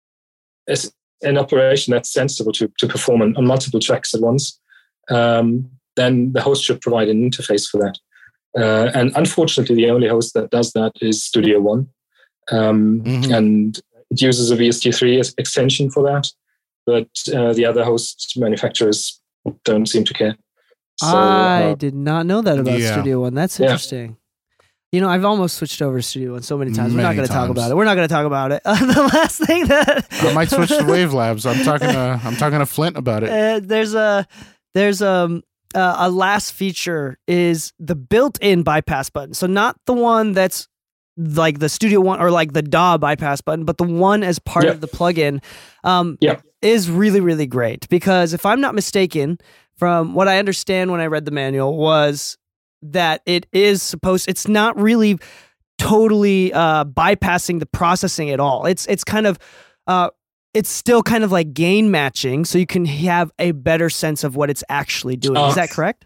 a, an operation that's sensible to, to perform on, on multiple tracks at once, um, then the host should provide an interface for that. Uh, and unfortunately, the only host that does that is Studio One, um, Mhm. and it uses a V S T three ex- extension for that. But uh, the other host manufacturers don't seem to care. So, I uh, did not know that about Yeah. Studio One. That's Yeah. interesting. You know, I've almost switched over to Studio One so many times. We're not Many going to talk times. about it. We're not going to talk about it. Uh, the last thing that I might switch to Wavelabs. I'm talking to I'm talking to Flint about it. Uh, there's a there's um uh, a last feature is the built-in bypass button. So not the one that's like the Studio One or like the D A W bypass button, but the one as part Yeah. of the plugin um, Yeah. is really really great, because if I'm not mistaken, from what I understand when I read the manual, was that it is supposed. It's not really totally uh, bypassing the processing at all. It's it's kind of uh, it's still kind of like gain matching, so you can have a better sense of what it's actually doing. Uh, Is that correct?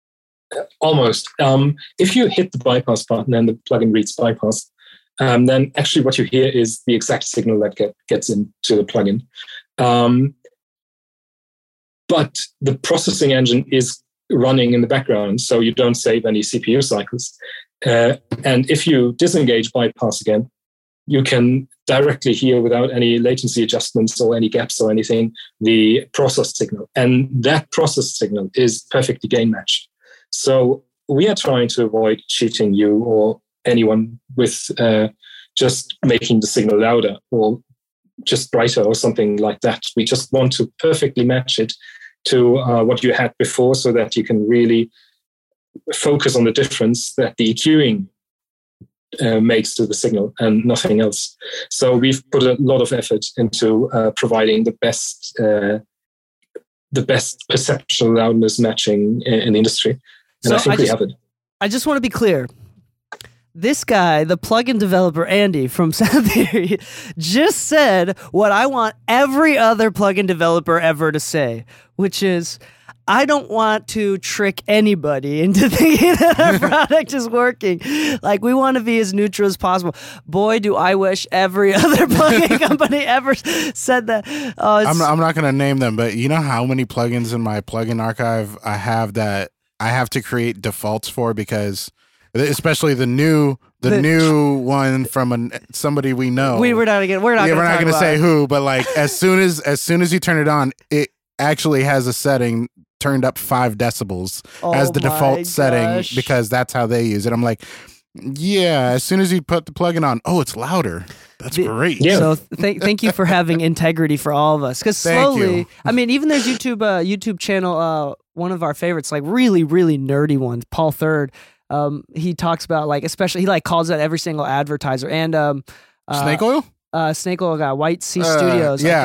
Almost. Um, if you hit the bypass button and the plugin reads bypass, um, then actually what you hear is the exact signal that get, gets into the plugin. Um, but the processing engine is running in the background, so you don't save any C P U cycles. Uh, and if you disengage bypass again, you can directly hear, without any latency adjustments or any gaps or anything, the process signal. And that process signal is perfectly gain matched. So we are trying to avoid cheating you or anyone with uh, just making the signal louder or just brighter or something like that. We just want to perfectly match it to uh, what you had before, so that you can really focus on the difference that the EQing uh, makes to the signal and nothing else. So we've put a lot of effort into uh, providing the best uh, the best perceptual loudness matching in, in the industry. And So I think I we just- have it. I just want to be clear. This guy, the plugin developer Andy from Sound Theory, just said what I want every other plugin developer ever to say, which is, I don't want to trick anybody into thinking that our product is working. Like, we want to be as neutral as possible. Boy, do I wish every other plugin company ever said that. Oh, it's, I'm I'm not gonna name them, but you know how many plugins in my plugin archive I have that I have to create defaults for, because especially the new the, The- new one from an, somebody we know. we were not gonna. We're not. yeah, gonna we're not talk gonna about say it. who, but like as soon as as soon as you turn it on, it actually has a setting turned up five decibels Oh as the my default setting, gosh. because that's how they use it. I'm like, yeah, as soon as you put the plugin on, oh, it's louder. That's The- great. Yeah. So thank thank you for having integrity for all of us. Because Thank slowly, you. I mean, even there's YouTube uh, YouTube channel, uh, one of our favorites, like really really nerdy ones, Paul Third. Um, he talks about like, especially he like calls out every single advertiser and um, uh, Snake oil. uh, Snake Oil guy, White Sea Uh, Studios. yeah. I think.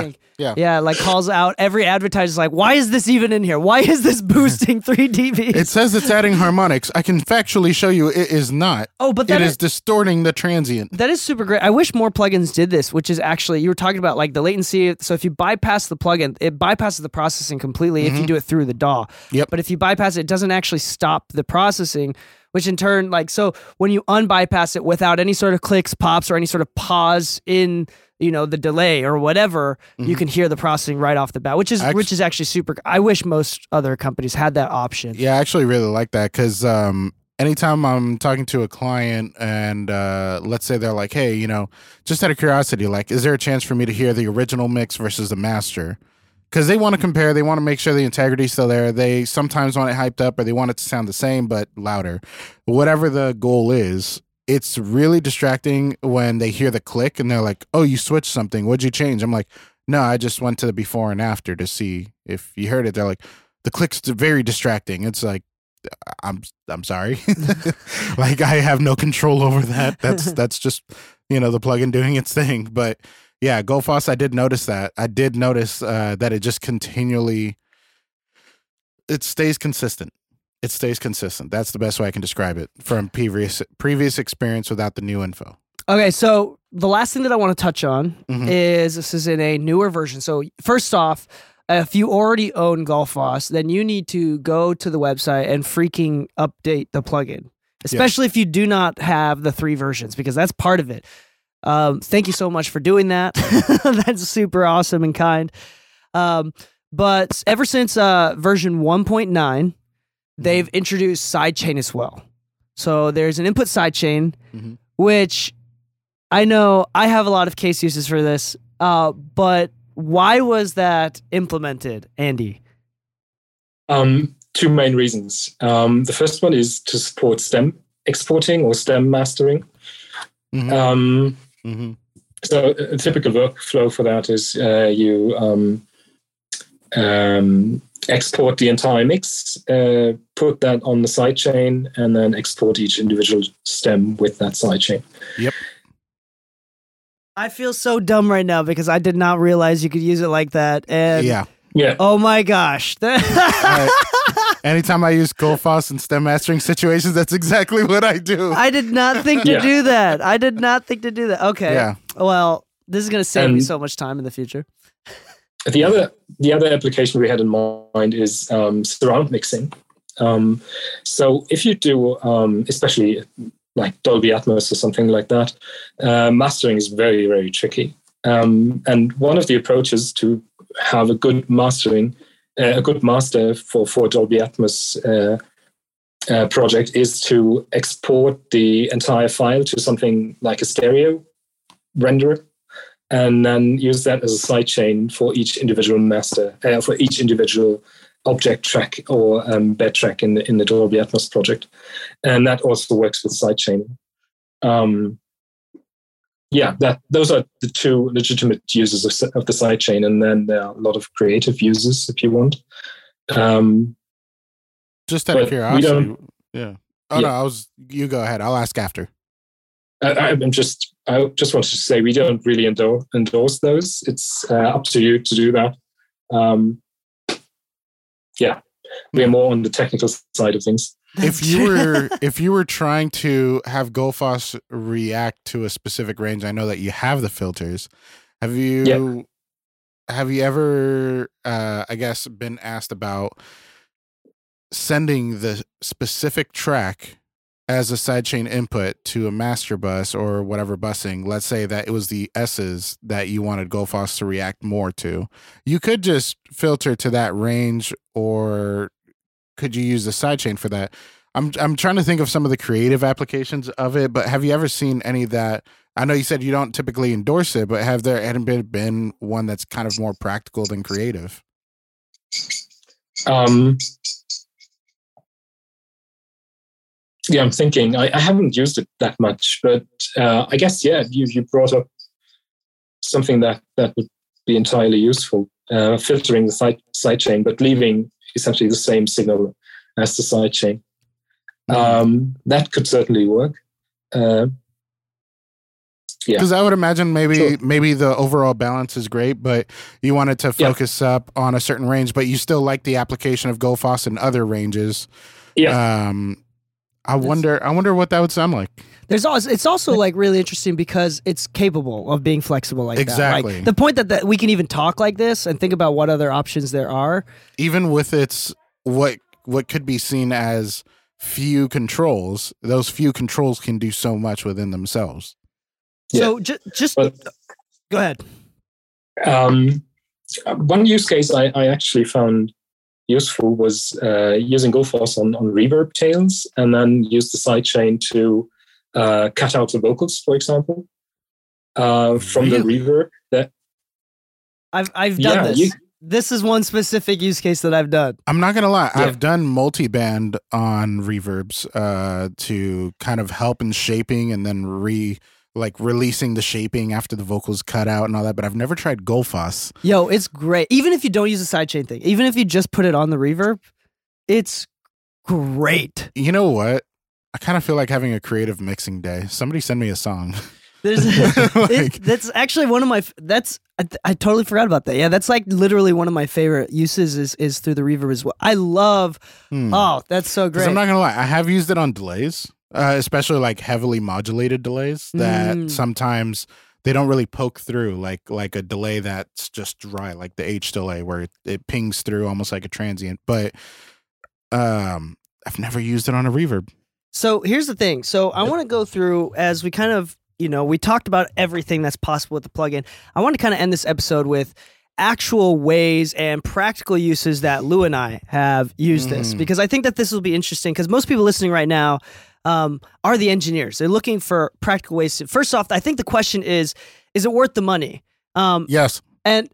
Yeah. Yeah, like calls out every advertiser's like, why is this even in here? Why is this boosting three D Bs? It says it's adding harmonics. I can factually show you it is not. Oh, but that it is, is distorting the transient. That is super great. I wish more plugins did this, which is actually, you were talking about like the latency. So if you bypass the plugin, it bypasses the processing completely mm-hmm. if you do it through the D A W. Yep. But if you bypass it, it doesn't actually stop the processing, which in turn, like, so when you unbypass it without any sort of clicks, pops, or any sort of pause in, you know, the delay or whatever, mm-hmm. you can hear the processing right off the bat, which is actually, which is actually super. I wish most other companies had that option. Yeah, I actually really like that because um, anytime I'm talking to a client and uh, let's say they're like, hey, you know, just out of curiosity, like, is there a chance for me to hear the original mix versus the master? Because they want to compare, they want to make sure the integrity is still there. They sometimes want it hyped up or they want it to sound the same but louder. Whatever the goal is, it's really distracting when they hear the click and they're like, oh, you switched something. What'd you change? I'm like, no, I just went to the before and after to see if you heard it. They're like, the click's very distracting. It's like, I'm I'm sorry. Like, I have no control over that. That's that's just, you know, the plugin doing its thing. But yeah, GoFoss, I did notice that. I did notice uh, that it just continually, it stays consistent. It stays consistent. That's the best way I can describe it from previous previous experience without the new info. Okay, so the last thing that I want to touch on Mhm. is this is in a newer version. So first off, if you already own GoFoss, then you need to go to the website and freaking update the plugin, especially if you do not have the three versions, because that's part of it. Um, thank you so much for doing that. That's super awesome and kind. Um, but ever since uh, version one point nine, they've introduced sidechain as well. So there's an input sidechain, Mhm. which I know I have a lot of case uses for this, uh, but why was that implemented, Andy? Um, two main reasons. Um, the first one is to support stem exporting or stem mastering. Mhm. Um, Mhm. so a typical workflow for that is uh, you um, um, export the entire mix, uh, put that on the sidechain, and then export each individual stem with that sidechain. Yep. I feel so dumb right now because I did not realize you could use it like that. And Yeah. Yeah. oh my gosh. I, anytime I use GoFoss in stem mastering situations, that's exactly what I do. I did not think to Yeah. do that. I did not think to do that. Okay. Yeah. Well, this is going to save me And- so much time in the future. The other the other application we had in mind is um, surround mixing. Um, so if you do, um, especially like Dolby Atmos or something like that, uh, mastering is very, very tricky. Um, and one of the approaches to have a good mastering, uh, a good master for, for Dolby Atmos uh, uh, project is to export the entire file to something like a stereo renderer, and then use that as a sidechain for each individual master, uh, for each individual object track or um, bed track in the in the Dolby Atmos project, and that also works with sidechaining. Um, yeah, that those are the two legitimate uses of, of the sidechain, and then there are a lot of creative uses if you want. Um, Just out of but we curiosity. don't- Yeah. Oh Yeah. no, I was. You go ahead. I'll ask after. I, I'm just I just wanted to say we don't really endorse, endorse those. It's uh, up to you to do that. Um, yeah, we're more on the technical side of things. If you were if you were trying to have GoFoss react to a specific range, I know that you have the filters. Have you Yeah. have you ever uh I guess been asked about sending the specific track as a sidechain input to a master bus or whatever busing? Let's say that it was the S's that you wanted GoFoss to react more to. You could just filter to that range, or could you use the sidechain for that? I'm I'm trying to think of some of the creative applications of it, but have you ever seen any that? I know you said you don't typically endorse it, but have there been been one that's kind of more practical than creative? Um, yeah, I'm thinking. I, I haven't used it that much, but uh, I guess yeah, you you brought up something that that would be entirely useful. Uh, filtering the side sidechain, but leaving essentially the same signal as the sidechain. Um, that could certainly work. Uh, Yeah. Because I would imagine maybe Sure. maybe the overall balance is great, but you wanted to Yeah. focus up on a certain range, but you still like the application of Goldfoss in other ranges. Yeah. Um, I wonder. I wonder what that would sound like. There's also it's also like really interesting because it's capable of being flexible like that. Exactly. Like the point that, that we can even talk like this and think about what other options there are. Even with its what what could be seen as few controls, those few controls can do so much within themselves. So ju- just But go ahead. um, one use case I, I actually found useful was uh, using Goldfoss on, on reverb tails and then use the sidechain to uh, cut out the vocals, for example, uh, from Really? the reverb. That I've I've done Yeah, this. you- This is one specific use case that I've done. I'm not gonna lie. Yeah. I've done multi-band on reverbs uh, to kind of help in shaping and then re like releasing the shaping after the vocals cut out and all that. But I've never tried Goldfoss. Yo, it's great. Even if you don't use a sidechain thing, even if you just put it on the reverb, it's great. You know what? I kind of feel like having a creative mixing day. Somebody send me a song. There's, Like- it, that's actually one of my. f- That's I, I totally forgot about that. Yeah, that's like literally one of my favorite uses is is through the reverb as well. I love. Hmm. Oh, that's so 'Cause great. I'm not gonna lie, I have used it on delays, uh, especially like heavily modulated delays that Mm. sometimes they don't really poke through, like like a delay that's just dry, like the H delay where it, it pings through almost like a transient. But um, I've never used it on a reverb. So here's the thing. So I want to go through as we kind of, you know, we talked about everything that's possible with the plugin. I want to kind of end this episode with actual ways and practical uses that Lou and I have used this Mm. because I think that this will be interesting because most people listening right now um, are the engineers. They're looking for practical ways to. First off, I think the question is, is it worth the money? Um, Yes. And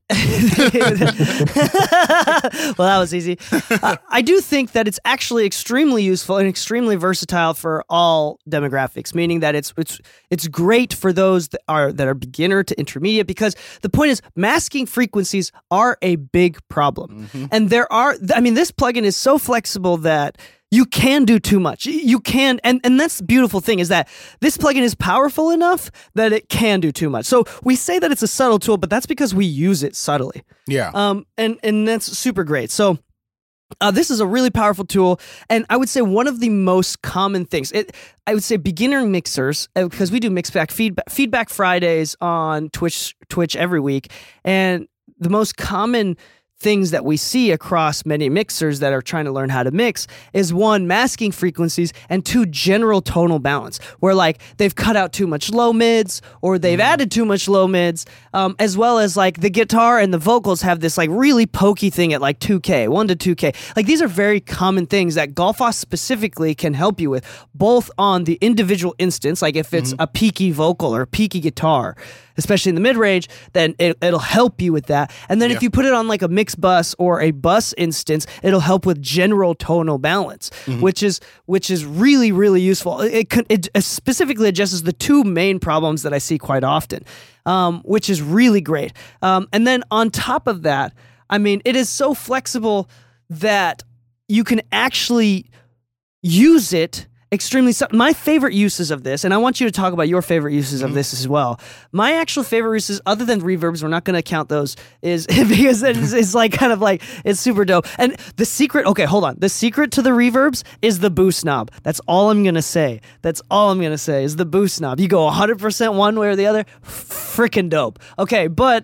well, that was easy. Uh, I do think that it's actually extremely useful and extremely versatile for all demographics, meaning that it's it's it's great for those that are that are beginner to intermediate because the point is masking frequencies are a big problem. Mhm. And there are I mean this plugin is so flexible that you can do too much. You can, and, and that's the beautiful thing is that this plugin is powerful enough that it can do too much. So we say that it's a subtle tool, but that's because we use it subtly. Yeah. Um, and, and that's super great. So uh, this is a really powerful tool. And I would say one of the most common things, it, I would say beginner mixers, uh, because we do Mixback feedback, feedback Fridays on Twitch, Twitch every week. And the most common things that we see across many mixers that are trying to learn how to mix is one, masking frequencies, and two, general tonal balance, where like they've cut out too much low mids or they've added too much low mids, um, as well as like the guitar and the vocals have this like really pokey thing at like two K, one to two K. Like these are very common things that Goldfoss specifically can help you with, both on the individual instance, like if it's a peaky vocal or a peaky guitar, especially in the mid-range, then it, it'll help you with that. And then Yeah. if you put it on like a mix bus or a bus instance, it'll help with general tonal balance, which is which is really, really useful. It, it, could- it specifically addresses the two main problems that I see quite often, um, which is really great. Um, and then on top of that, I mean, it is so flexible that you can actually use it extremely. Su- my favorite uses of this, and I want you to talk about your favorite uses of this as well. My actual favorite uses, other than reverbs, we're not going to count those, is because it's, it's like kind of like it's super dope. And the secret, okay, hold on. The secret to the reverbs is the boost knob. That's all I'm going to say. That's all I'm going to say is the boost knob. You go one hundred percent one way or the other, freaking dope. Okay, but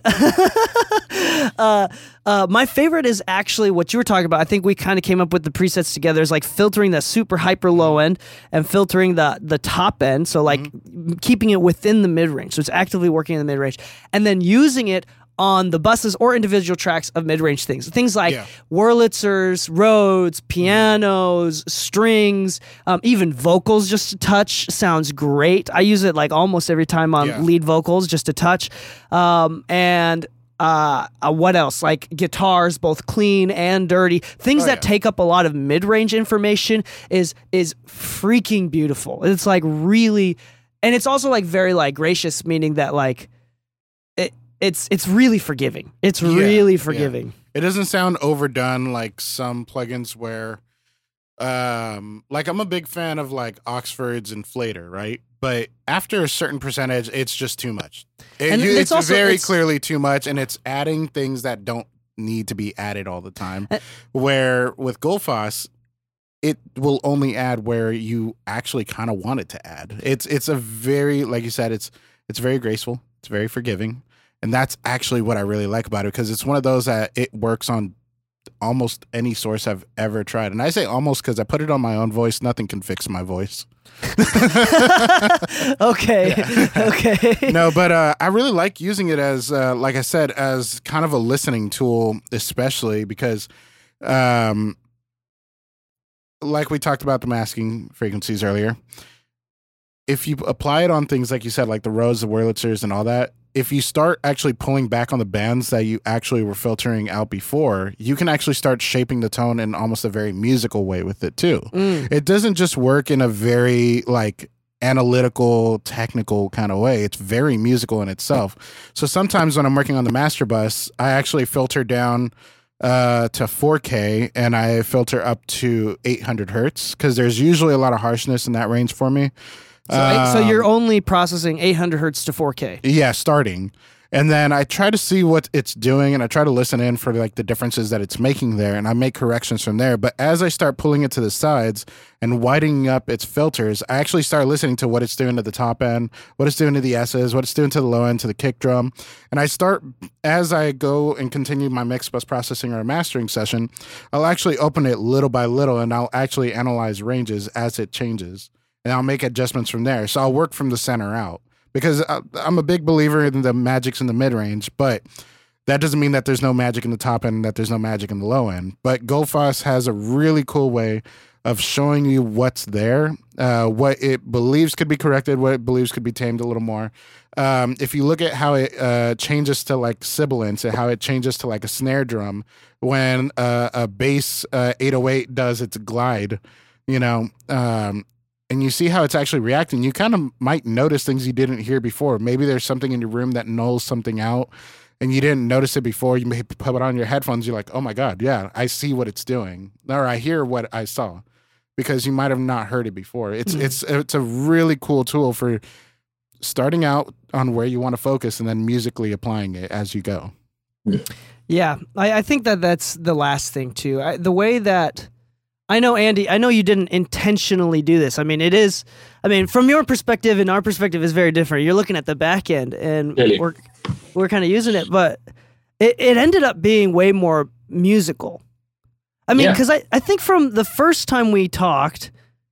uh, uh, my favorite is actually what you were talking about. I think we kind of came up with the presets together. Is like filtering the super hyper low end and filtering the the top end. So like m- keeping it within the mid range. So it's actively working in the mid range, and then using it on the buses or individual tracks of mid range things. Things like Yeah. Wurlitzers, Rhodes, pianos, strings, um, even vocals. Just a touch sounds great. I use it like almost every time on Yeah. lead vocals, just a touch, um, and. Uh, uh, what else? Like guitars, both clean and dirty. Things Oh, that yeah. take up a lot of mid-range information is is freaking beautiful. It's like really, and it's also like very like gracious, meaning that like it it's it's really forgiving. It's Yeah, really yeah. forgiving. It doesn't sound overdone like some plugins where, um, like I'm a big fan of like Oxford's Inflator, right? but after a certain percentage, it's just too much. It, And you, it's it's, also- very it's- clearly too much, and it's adding things that don't need to be added all the time. Uh, where with Gullfoss, it will only add where you actually kind of want it to add. It's it's a very, like you said, it's it's very graceful. It's very forgiving. And that's actually what I really like about it, because it's one of those that it works on almost any source I've ever tried. And I say almost because I put it on my own voice. Nothing can fix my voice. Okay. Okay. No, but uh, I really like using it as, uh, like I said, as kind of a listening tool, especially because, um, like we talked about the masking frequencies earlier, if you apply it on things like you said, like the Rhodes, the Wurlitzers, and all that, if you start actually pulling back on the bands that you actually were filtering out before, you can actually start shaping the tone in almost a very musical way with it too. Mm. It doesn't just work in a very like analytical, technical kind of way. It's very musical in itself. So sometimes when I'm working on the master bus, I actually filter down uh, to four K and I filter up to eight hundred hertz because there's usually a lot of harshness in that range for me. So, eight- so Um, you're only processing eight hundred hertz to four K. Yeah, starting. And then I try to see what it's doing and I try to listen in for like the differences that it's making there and I make corrections from there. But as I start pulling it to the sides and widening up its filters, I actually start listening to what it's doing to the top end, what it's doing to the S's, what it's doing to the low end, to the kick drum. And I start, as I go and continue my mix bus processing or mastering session, I'll actually open it little by little and I'll actually analyze ranges as it changes. And I'll make adjustments from there. So I'll work from the center out because I- I'm a big believer in the magics in the mid range, but that doesn't mean that there's no magic in the top end, that there's no magic in the low end. But Gullfoss has a really cool way of showing you what's there, uh, what it believes could be corrected, what it believes could be tamed a little more. Um, if you look at how it uh, changes to like sibilance and how it changes to like a snare drum when uh, a bass uh, eight oh eight does its glide, you know, um, and you see how it's actually reacting, you kind of might notice things you didn't hear before. Maybe there's something in your room that nulls something out and you didn't notice it before. You may put it on your headphones. You're like, oh my God, yeah, I see what it's doing. Or I hear what I saw because you might have not heard it before. It's, Mm. it's, it's a really cool tool for starting out on where you want to focus and then musically applying it as you go. Yeah, I, I think that that's the last thing too. I, the way that I know, Andy, I know you didn't intentionally do this. I mean, it is, I mean, from your perspective and our perspective is very different. You're looking at the back end and Really? we're, we're kind of using it, but it, it ended up being way more musical. I mean, Yeah. because I, I think from the first time we talked,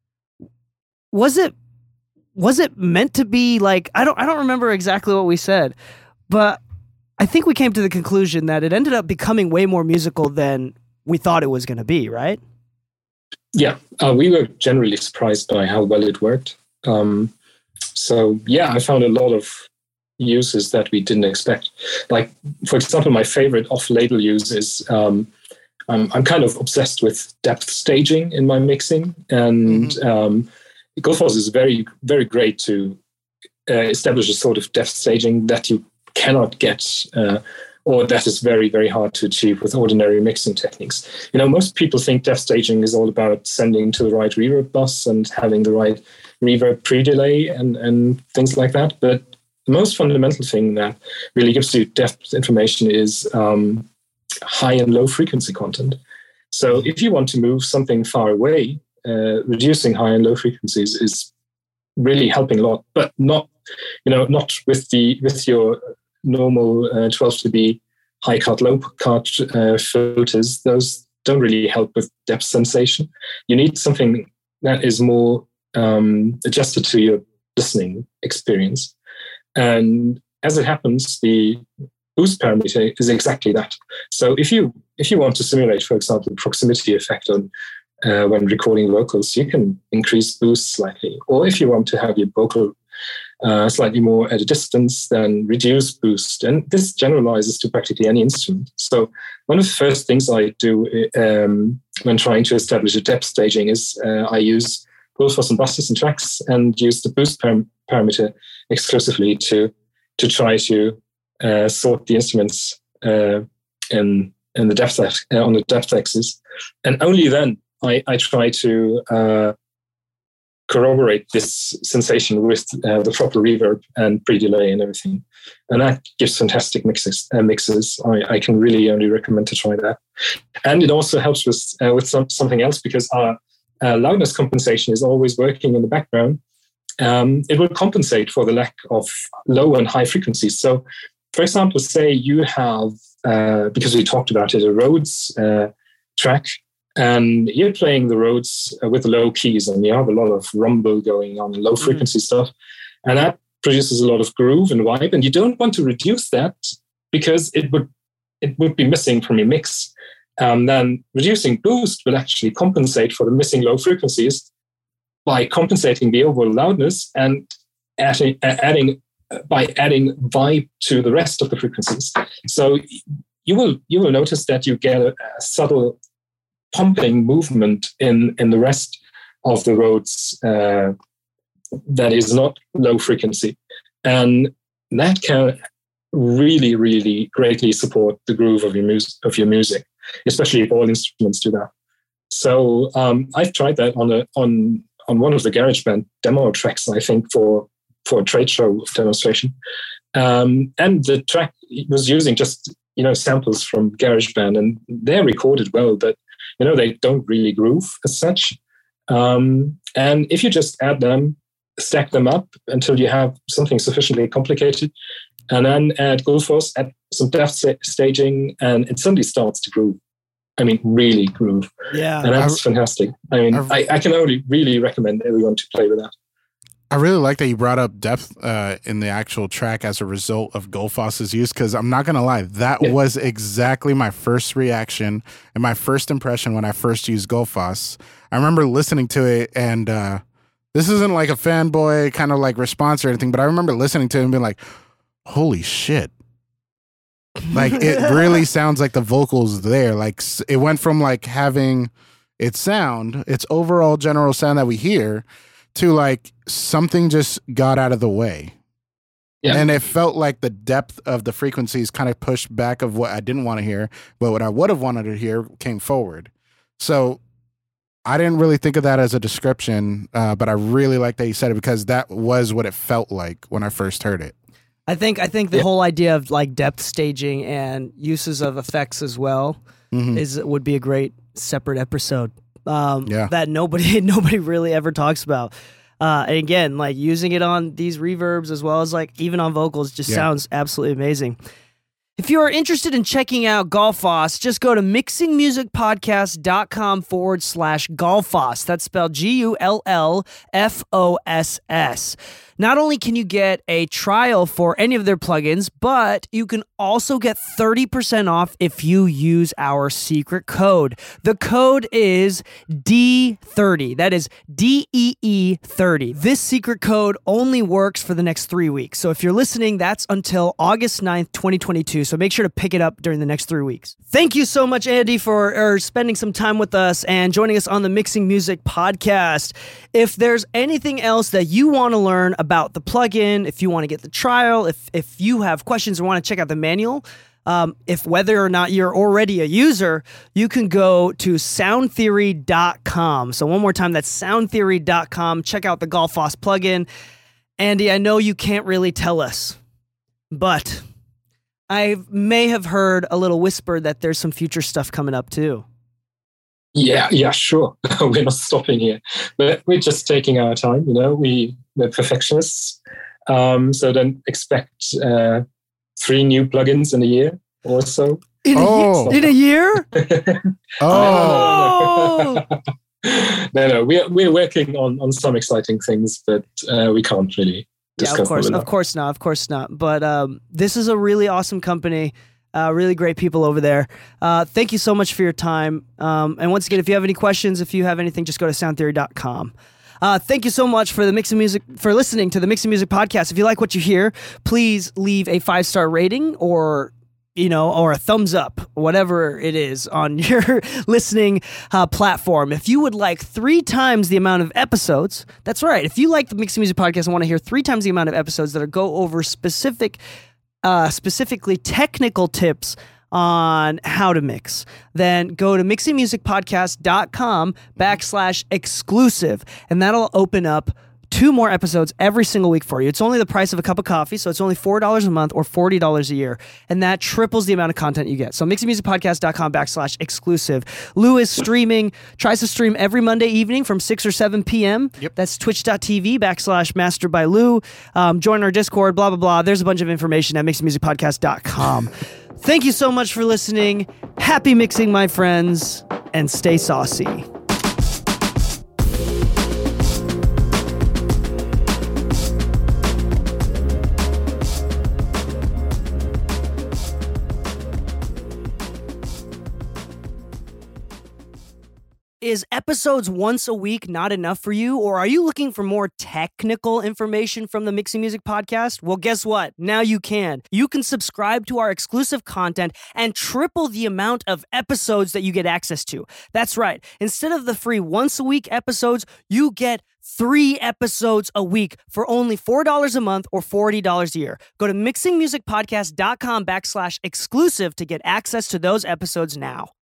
was it was it meant to be like, I don't I don't remember exactly what we said, but I think we came to the conclusion that it ended up becoming way more musical than we thought it was going to be, right? Yeah, uh, we were generally surprised by how well it worked. Um, so yeah, I found a lot of uses that we didn't expect. Like, for example, my favorite off-label use is um, I'm, I'm kind of obsessed with depth staging in my mixing, and Mm-hmm. um, Gullfoss is very, very great to uh, establish a sort of depth staging that you cannot get. Uh, or that is very, very hard to achieve with ordinary mixing techniques. You know, most people think depth staging is all about sending to the right reverb bus and having the right reverb pre-delay and, and things like that. But the most fundamental thing that really gives you depth information is um, high and low frequency content. So if you want to move something far away, uh, reducing high and low frequencies is really helping a lot, but not, you know, not with the with your normal uh, twelve dB high cut, low cut uh, filters. Those don't really help with depth sensation. You need something that is more um, adjusted to your listening experience. And as it happens, the boost parameter is exactly that. So if you if you want to simulate, for example, the proximity effect on uh, when recording vocals, you can increase boost slightly. Or if you want to have your vocal Uh, slightly more at a distance, then reduce boost. And this generalizes to practically any instrument. So one of the first things I do um, when trying to establish a depth staging is uh, I use Gullfoss and buses and tracks and use the boost param- parameter exclusively to to try to uh, sort the instruments uh, in in the depth uh, on the depth axis. And only then I, I try to uh, corroborate this sensation with uh, the proper reverb and pre-delay and everything. And that gives fantastic mixes. Uh, mixes. I, I can really only recommend to try that. And it also helps with uh, with some, something else, because our uh, loudness compensation is always working in the background. Um, it will compensate for the lack of low and high frequencies. So, for example, say you have, uh, because we talked about it, a Rhodes uh, track, and you're playing the Rhodes uh, with the low keys, and you have a lot of rumble going on, low frequency mm. stuff, and that produces a lot of groove and vibe. And you don't want to reduce that because it would it would be missing from your mix. Um, then reducing boost will actually compensate for the missing low frequencies by compensating the overall loudness and adding, adding by adding vibe to the rest of the frequencies. So you will you will notice that you get a, a subtle pumping movement in, in the rest of the Rhodes uh, that is not low frequency. And that can really, really greatly support the groove of your, mus- of your music, especially if all instruments do that. So um, I've tried that on a, on on one of the GarageBand demo tracks, I think, for, for a trade show demonstration. Um, and the track was using just, you know, samples from GarageBand, and they're recorded well, but you know, they don't really groove as such. Um, and if you just add them, stack them up until you have something sufficiently complicated, and then add Gullfoss, add some depth staging, and it suddenly starts to groove. I mean, really groove. Yeah. And that's I, fantastic. I mean, I, I can only really recommend everyone to play with that. I really like that you brought up depth uh, in the actual track as a result of Gullfoss's use, because I'm not going to lie, that yeah. was exactly my first reaction and my first impression when I first used Gullfoss. I remember listening to it, and uh, this isn't like a fanboy kind of like response or anything, but I remember listening to it and being like, holy shit. Like, it really sounds like the vocals there. Like, it went from like having its sound, its overall general sound that we hear, to like something just got out of the way. Yeah. And it felt like the depth of the frequencies kind of pushed back of what I didn't want to hear, but what I would have wanted to hear came forward. So I didn't really think of that as a description, uh, but I really like that you said it, because that was what it felt like when I first heard it. I think I think the yeah. whole idea of like depth staging and uses of effects as well mm-hmm. is would be a great separate episode. Um, yeah. That nobody nobody really ever talks about. Uh, and again, like using it on these reverbs as well as like even on vocals just yeah. sounds absolutely amazing. If you are interested in checking out Gullfoss, just go to mixingmusicpodcast.com forward slash Gullfoss. That's spelled G U L L F O S S. Not only can you get a trial for any of their plugins, but you can also get thirty percent off if you use our secret code. The code is D thirty. That is D E E thirty. This secret code only works for the next three weeks. So if you're listening, that's until August ninth, twenty twenty-two. So make sure to pick it up during the next three weeks. Thank you so much, Andy, for er, spending some time with us and joining us on the Mixing Music podcast. If there's anything else that you want to learn about the plugin, if you want to get the trial, if if you have questions or want to check out the manual, um, if whether or not you're already a user, you can go to sound theory dot com. So one more time, that's sound theory dot com. Check out the Gullfoss plugin. Andy, I know you can't really tell us, but I may have heard a little whisper that there's some future stuff coming up too. Yeah, yeah, sure. We're not stopping here, but we're just taking our time. You know, we we're perfectionists. Um, so then expect uh, three new plugins in a year or so. In oh. a, in a year? oh. no, no, we're we're working on, on some exciting things, but uh, we can't really discuss. Yeah, of course, them of course not, of course not. But um, this is a really awesome company. Uh, really great people over there. Uh, thank you so much for your time. Um, and once again, if you have any questions, if you have anything, just go to sound theory dot com. Uh, thank you so much for the Mixing Music for listening to the Mixing Music podcast. If you like what you hear, please leave a five star rating or you know or a thumbs up, whatever it is on your listening uh, platform. If you would like three times the amount of episodes, that's right. If you like the Mixing Music podcast and want to hear three times the amount of episodes that are go over specific. Uh, specifically technical tips on how to mix, then go to mixing music podcast dot com backslash exclusive, and that'll open up two more episodes every single week for you. It's only the price of a cup of coffee, so it's only four dollars a month or forty dollars a year, and that triples the amount of content you get. So mixing music podcast dot com backslash exclusive. Lou is streaming, tries to stream every Monday evening from six or seven p.m. Yep. That's twitch dot t v backslash master by Lou. Um, join our Discord, blah, blah, blah. There's a bunch of information at mixing music podcast dot com. Thank you so much for listening. Happy mixing, my friends, and stay saucy. Is episodes once a week not enough for you, or are you looking for more technical information from the Mixing Music Podcast? Well, guess what? Now you can. You can subscribe to our exclusive content and triple the amount of episodes that you get access to. That's right. Instead of the free once a week episodes, you get three episodes a week for only four dollars a month or forty dollars a year. Go to mixing music podcast dot com backslash exclusive to get access to those episodes now.